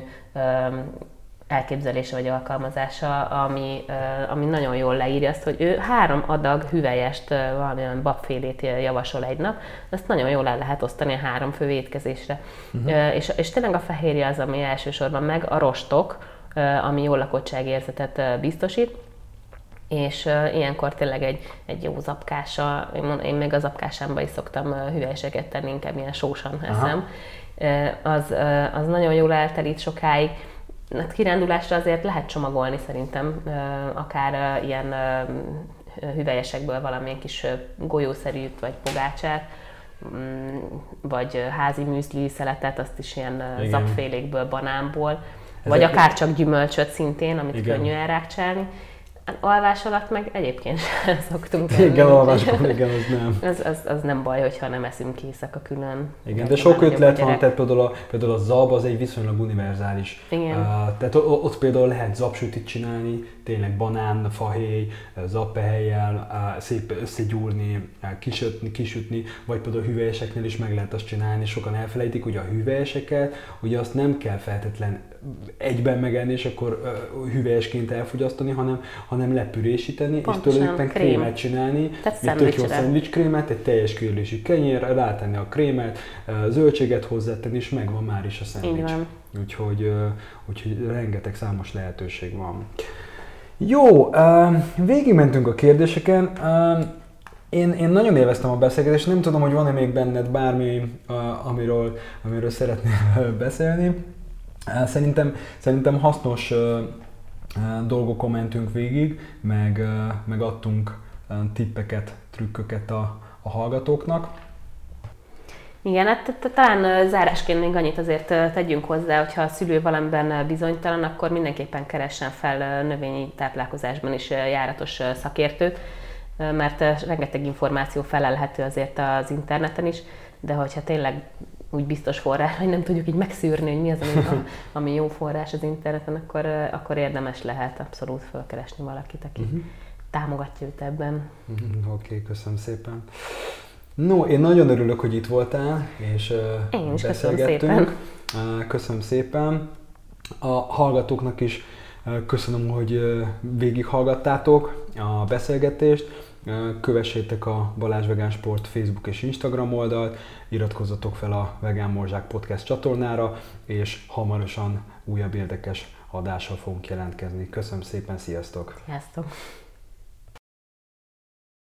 B: elképzelése vagy alkalmazása, ami, ami nagyon jól leírja azt, hogy ő három adag hüvelyest, valamilyen babfélét javasol egy nap, ezt nagyon jól el lehet osztani a három fő étkezésre. Uh-huh. És, és tényleg a fehérje az, ami elsősorban meg, a rostok, ami jól lakottságérzetet biztosít, és uh, ilyenkor tényleg egy, egy jó zapkása, én, én még a zapkásámba is szoktam uh, hüvelyeseket tenni, inkább ilyen sósan eszem, uh, az, uh, az nagyon jól eltelít sokáig. Hát kirándulásra azért lehet csomagolni szerintem, uh, akár uh, ilyen uh, hüvelyesekből valamilyen kis uh, golyószerűt vagy pogácsát, um, vagy uh, házi műzli szeletet, azt is ilyen uh, zapfélékből, banánból, ezek vagy akár csak gyümölcsöt szintén, amit igen. könnyű elrákcsálni. Alvás alatt meg egyébként sem szoktunk tenni.
A: Igen, alváskor, igen, az nem.
B: az, az, az nem baj, hogyha nem eszünk éjszaka külön.
A: Igen, de sok ötlet van, tehát például a, például a zab az egy viszonylag univerzális. Igen. Uh, tehát ott például lehet zabsütit csinálni, tényleg banán, fahéj, zabpehellyel, uh, szép összegyúrni, uh, kisütni, kisütni, vagy például a hüvelyeseknél is meg lehet azt csinálni. Sokan elfelejtik, hogy a hüvelyeseket, ugye azt nem kell feltétlen egyben megenni, és akkor uh, hüvelyesként elfogyasztani, hanem, hanem lepürésíteni, pontosan, és tulajdonképpen krém. krémet csinálni.
B: Tehát
A: egy tök jó szendvicskrémet, egy teljes kérlésű kenyér, rátenni a krémet, uh, zöldséget hozzátenni, és megvan már is a szendvics. Úgyhogy, uh, úgyhogy rengeteg számos lehetőség van. Jó, uh, végigmentünk a kérdéseken. Uh, Én, én nagyon élveztem a beszélgetést, nem tudom, hogy van-e még benned bármi, uh, amiről, amiről szeretnél beszélni. Uh, szerintem, szerintem hasznos uh, uh, dolgokon mentünk végig, meg, uh, meg adtunk uh, tippeket, trükköket a, a hallgatóknak.
B: Igen, hát talán zárásként még annyit azért tegyünk hozzá, hogyha a szülő valamiben bizonytalan, akkor mindenképpen keressen fel növényi táplálkozásban is járatos szakértőt, mert rengeteg információ felelhető azért az interneten is, de hogyha tényleg úgy biztos forrás, hogy nem tudjuk így megszűrni, hogy mi az, ami, ami jó forrás az interneten, akkor, akkor érdemes lehet abszolút felkeresni valakit, aki uh-huh. támogatja őt ebben.
A: Uh-huh. Oké, okay, köszönöm szépen. No, én nagyon örülök, hogy itt voltál, és
B: én is
A: beszélgettünk.
B: Köszönöm szépen.
A: Köszönöm szépen. A hallgatóknak is köszönöm, hogy végighallgattátok a beszélgetést. Kövessétek a Balázs Vegán Sport Facebook és Instagram oldalt, iratkozzatok fel a Vegán Morzsák Podcast csatornára, és hamarosan újabb érdekes adással fogunk jelentkezni. Köszönöm szépen, sziasztok!
B: Sziasztok!